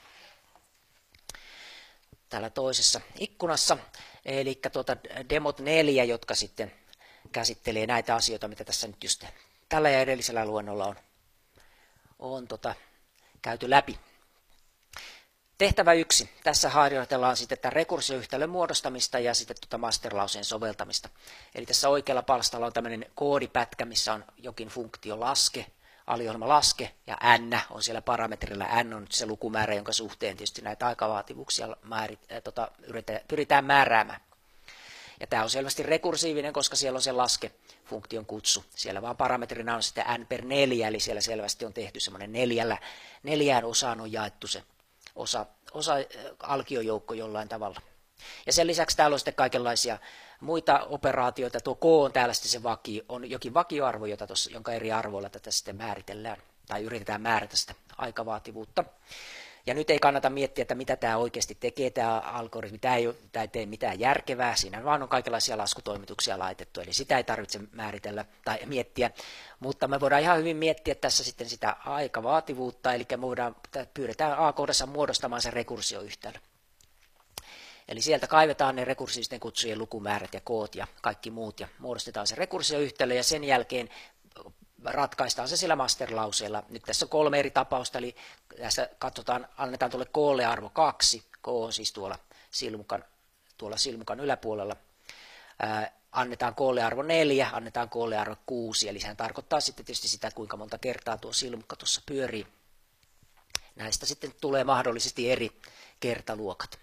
täällä toisessa ikkunassa. Eli demot 4, jotka sitten käsittelee näitä asioita, mitä tässä nyt just tällä ja edellisellä luennolla on käyty läpi. Tehtävä 1. Tässä harjoitellaan sitten tämän rekursioyhtälön muodostamista ja sitten masterlauseen soveltamista. Eli tässä oikealla palstalla on tämmöinen koodipätkä, missä on jokin funktio laske, aliohjelma laske, ja n on siellä parametrilla. N on nyt se lukumäärä, jonka suhteen tietysti näitä aikavaativuuksia pyritään määräämään. Ja tämä on selvästi rekursiivinen, koska siellä on se laske-funktion kutsu. Siellä vaan parametrina on sitten n/4, eli siellä selvästi on tehty semmoinen 4 osaan on jaettu se alkiojoukko jollain tavalla. Ja sen lisäksi täällä on sitten kaikenlaisia muita operaatioita. Tuo K on täällä sitten se on jokin vakioarvo, jonka eri arvoilla tätä sitten määritellään tai yritetään määrätä sitä aikavaativuutta. Ja nyt ei kannata miettiä, että mitä tämä oikeasti tekee, tämä algoritmi. Tämä ei tee mitään järkevää, siinä vaan on kaikenlaisia laskutoimituksia laitettu, eli sitä ei tarvitse määritellä tai miettiä. Mutta me voidaan ihan hyvin miettiä tässä sitten sitä aikavaativuutta, eli pyydetään A-kohdassa muodostamaan se rekursioyhtälö. Eli sieltä kaivetaan ne rekursiivisten kutsujen lukumäärät ja koot ja kaikki muut, ja muodostetaan se rekursioyhtälö, ja sen jälkeen ratkaistaan se sillä masterlauseella. Nyt tässä on 3 eri tapausta, eli tässä annetaan tuolle koolle arvo 2, k on siis tuolla silmukan yläpuolella. Annetaan koolle arvo 4, annetaan koolle arvo 6, eli sehän tarkoittaa sitten tietysti sitä, kuinka monta kertaa tuo silmukka tuossa pyörii. Näistä sitten tulee mahdollisesti eri kertaluokat.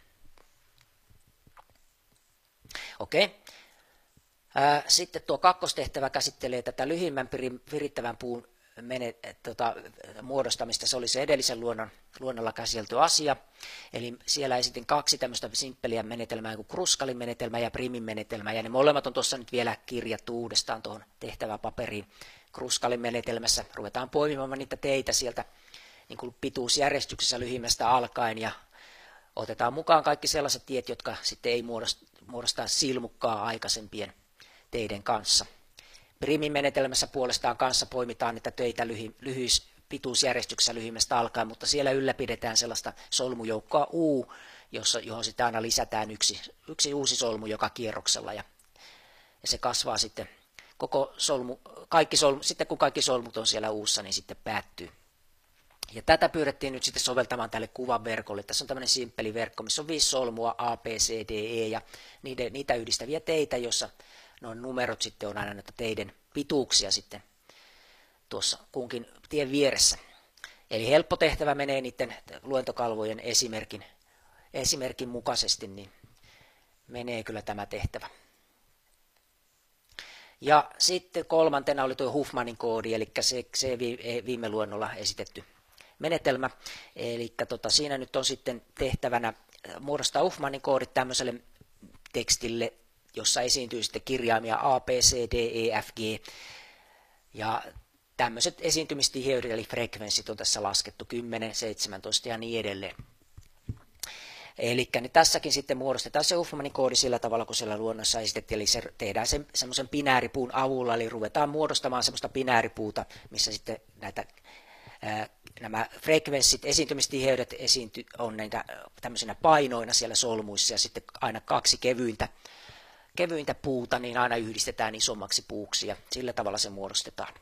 Okei. Sitten tuo kakkostehtävä käsittelee tätä lyhimmän virittävän puun muodostamista. Se oli se edellisen luonnolla käsitelty asia. Eli siellä esitin 2 tämmöistä simppeliä menetelmää kuin Kruskalin menetelmä ja Primin menetelmä. Ja ne molemmat on tuossa nyt vielä kirjattu uudestaan tuohon tehtäväpaperiin. Kruskalin menetelmässä ruvetaan poimimaan niitä teitä sieltä niin kuin pituusjärjestyksessä lyhimmästä alkaen ja otetaan mukaan kaikki sellaiset tiet, jotka sitten ei muodostaa silmukkaa aikaisempien teiden kanssa. Primin menetelmässä puolestaan kanssa poimitaan niitä töitä pituusjärjestyksessä lyhimmästä alkaen, mutta siellä ylläpidetään sellaista solmujoukkoa U, johon sitten aina lisätään yksi uusi solmu joka kierroksella. Ja se kasvaa sitten sitten kun kaikki solmut on siellä U:ssa, niin sitten päättyy Ja tätä pyydettiin nyt sitten soveltamaan tälle kuvaverkolle. Tässä on tämmöinen simppeli verkko, missä on 5 solmua A, B, C, D, E ja niitä yhdistäviä teitä, joissa nuo numerot sitten on aina näitä teiden pituuksia sitten tuossa kunkin tien vieressä. Eli helppo tehtävä menee niiden luentokalvojen esimerkin mukaisesti, niin menee kyllä tämä tehtävä. Ja sitten kolmantena oli tuo Huffmanin koodi, eli se viime luennolla esitetty menetelmä. Eli siinä nyt on sitten tehtävänä muodostaa Huffmanin koodit tämmöiselle tekstille, jossa esiintyy sitten kirjaimia A, B, C, D, E, F, G. Ja tämmöiset esiintymistiheydet eli frekvenssit on tässä laskettu 10, 17 ja niin edelleen. Eli niin tässäkin sitten muodostetaan se Huffmanin koodi sillä tavalla, kun siellä luonnossa esitettiin, eli se tehdään semmoisen binääripuun avulla, eli ruvetaan muodostamaan semmoista binääripuuta, missä sitten nämä frekvenssit, esiintymistiheydet on näitä tämmöisinä painoina siellä solmuissa, ja sitten aina 2 kevyintä puuta, niin aina yhdistetään isommaksi puuksi, ja sillä tavalla se muodostetaan.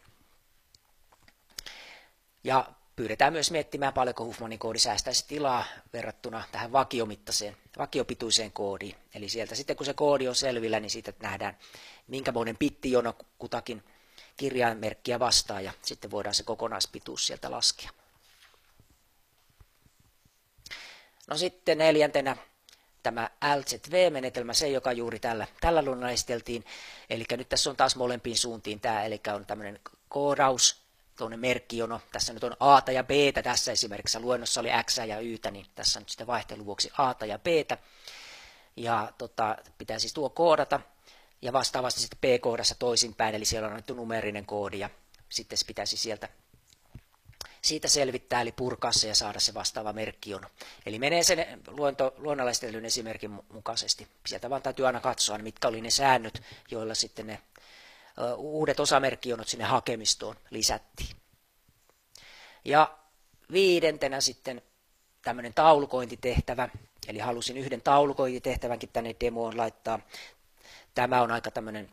Ja pyydetään myös miettimään, paljonko Huffmanin koodi säästäisi tilaa verrattuna tähän vakiopituiseen koodiin. Eli sieltä sitten kun se koodi on selvillä, niin siitä nähdään minkämoinen bittijono kutakin kirjainmerkkiä vastaa, ja sitten voidaan se kokonaispituus sieltä laskea. No sitten neljäntenä tämä LZV-menetelmä, se joka juuri tällä luonnolla esiteltiin. Eli nyt tässä on taas molempiin suuntiin tämä, eli on tämmöinen koodaus, tuonne merkkijono. Tässä nyt on A ja B, tässä esimerkiksi luennossa oli X ja Y, niin tässä nyt sitten vaihtelun vuoksi A ja B. Ja pitää siis tuo koodata, ja vastaavasti sitten B-koodassa toisinpäin, eli siellä on annettu numerinen koodi, ja sitten se pitäisi siitä selvittää, eli purkaa se ja saada se vastaava merkkijono. Eli menee sen luonnolla esitellyn esimerkin mukaisesti. Sieltä vaan täytyy aina katsoa, mitkä oli ne säännöt, joilla sitten ne uudet osamerkkijonot sinne hakemistoon lisättiin. Ja viidentenä sitten tämmöinen taulukointitehtävä, eli halusin yhden taulukointitehtävänkin tänne demoon laittaa. Tämä on aika tämmöinen,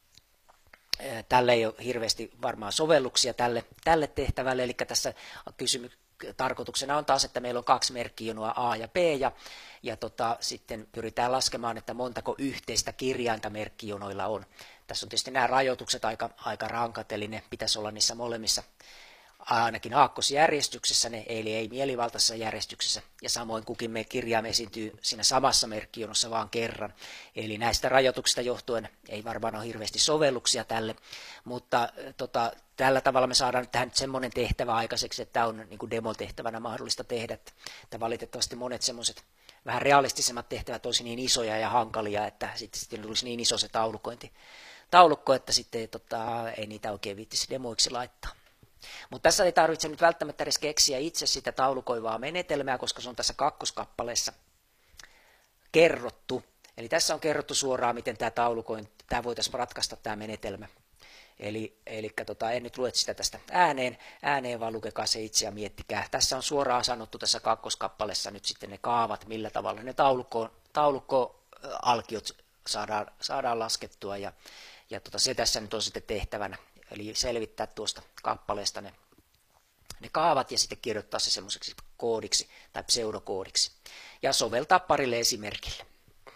tälle ei ole hirveästi varmaan sovelluksia tälle tehtävälle, eli tässä tarkoituksena on taas, että meillä on 2 merkkijonoa A ja B, ja sitten pyritään laskemaan, että montako yhteistä kirjainta merkkijonoilla on. Tässä on tietysti nämä rajoitukset aika rankat, eli ne pitäisi olla niissä molemmissa ainakin aakkosjärjestyksessä, eli ei mielivaltaisessa järjestyksessä, ja samoin kukin kirjain esiintyy siinä samassa merkkijonossa vaan kerran. Eli näistä rajoituksista johtuen ei varmaan ole hirveästi sovelluksia tälle, mutta tällä tavalla me saadaan tähän nyt semmoinen tehtävä aikaiseksi, että tämä on niin kuin demotehtävänä mahdollista tehdä, että valitettavasti monet semmoiset vähän realistisemmat tehtävät olisi niin isoja ja hankalia, että sitten tulisi niin iso se taulukko, että sitten ei niitä oikein viittisi demoiksi laittaa. Mutta tässä ei tarvitse nyt välttämättä edes keksiä itse sitä taulukoivaa menetelmää, koska se on tässä kakkoskappaleessa kerrottu. Eli tässä on kerrottu suoraan, miten tämä voitaisiin ratkaista tämä menetelmä. Eli en nyt lue sitä tästä ääneen, vaan lukekaa se itse ja miettikää. Tässä on suoraan sanottu tässä kakkoskappaleessa nyt sitten ne kaavat, millä tavalla ne taulukkoalkiot saadaan laskettua, ja se tässä nyt on sitten tehtävänä. Eli selvittää tuosta kappaleesta ne kaavat ja sitten kirjoittaa se semmoiseksi koodiksi tai pseudokoodiksi ja soveltaa parille esimerkille.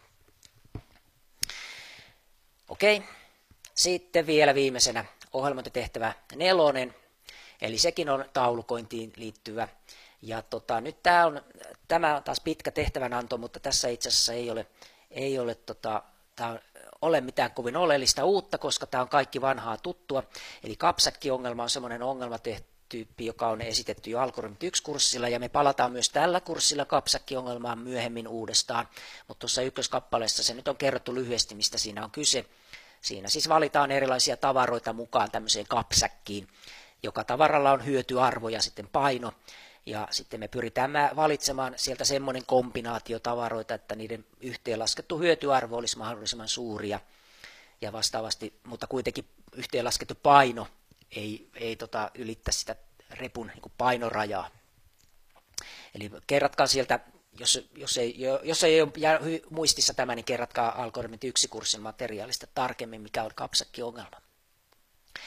Okei, sitten vielä viimeisenä ohjelmointitehtävä 4, eli sekin on taulukointiin liittyvä. Ja nyt tämä on taas pitkä tehtävänanto, mutta tässä itse asiassa ei ole mitään kovin oleellista uutta, koska tämä on kaikki vanhaa tuttua. Eli kapsäkkiongelma on semmoinen ongelmatyyppi, joka on esitetty jo Algoritmit 1-kurssilla, ja me palataan myös tällä kurssilla kapsäkkiongelmaan myöhemmin uudestaan. Mutta tuossa ykköskappaleessa se nyt on kerrottu lyhyesti, mistä siinä on kyse. Siinä siis valitaan erilaisia tavaroita mukaan tämmöiseen kapsäkkiin. Joka tavaralla on hyötyarvo ja sitten paino. Ja sitten me pyritään valitsemaan sieltä semmoinen kombinaatio tavaroita, että niiden yhteenlaskettu hyötyarvo olisi mahdollisimman suuri ja vastaavasti, mutta kuitenkin yhteenlaskettu paino ei ylittä sitä repun niin kuin painorajaa. Eli kerratkaa sieltä, jos ei ole muistissa tämä, niin kerratkaa Algoritmit 1-kurssin materiaalista tarkemmin, mikä on kapsäkkiongelma.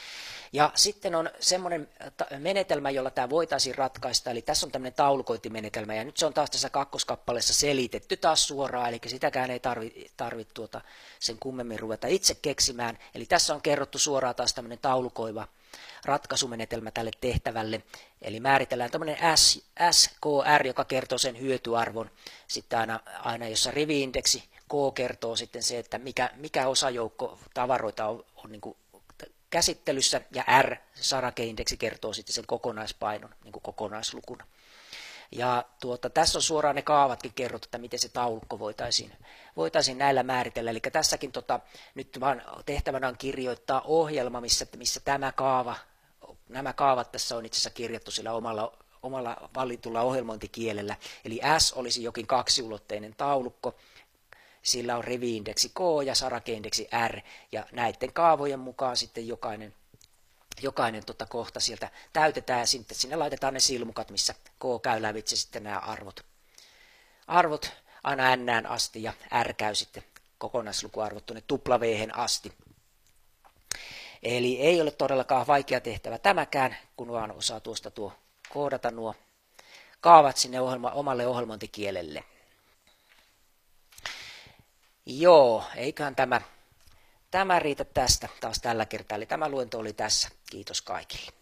Ja sitten on semmoinen menetelmä, jolla tämä voitaisiin ratkaista, eli tässä on tämmöinen taulukointimenetelmä, ja nyt se on taas tässä kakkoskappaleessa selitetty taas suoraan, eli sitäkään ei tarvitse sen kummemmin ruveta itse keksimään. Eli tässä on kerrottu suoraan taas tämmöinen taulukoiva ratkaisumenetelmä tälle tehtävälle, eli määritellään tämmöinen SKR, joka kertoo sen hyötyarvon, sitten aina jossa rivi-indeksi K kertoo sitten se, että mikä osajoukko tavaroita on niin kuin käsittelyssä, ja R, sarakeindeksi, kertoo sitten sen kokonaispainon niin kuin kokonaislukuna. Ja tässä on suoraan ne kaavatkin kerrottu, että miten se taulukko voitaisiin näillä määritellä. Eli tässäkin nyt vaan tehtävänä on kirjoittaa ohjelma, missä nämä kaavat tässä on itse asiassa kirjattu sillä omalla valitulla ohjelmointikielellä. Eli S olisi jokin kaksiulotteinen taulukko, sillä on rivi-indeksi K ja sarakeindeksi R, ja näiden kaavojen mukaan sitten jokainen kohta sieltä täytetään, ja sitten sinne laitetaan ne silmukat, missä K käy lävitse sitten nämä arvot aina N:ään asti, ja R käy sitten kokonaislukuarvot tuonne W-hen asti. Eli ei ole todellakaan vaikea tehtävä tämäkään, kun vaan osaa koodata nuo kaavat sinne omalle ohjelmointikielelle. Joo, eiköhän tämä riitä tästä taas tällä kertaa. Eli tämä luento oli tässä. Kiitos kaikille.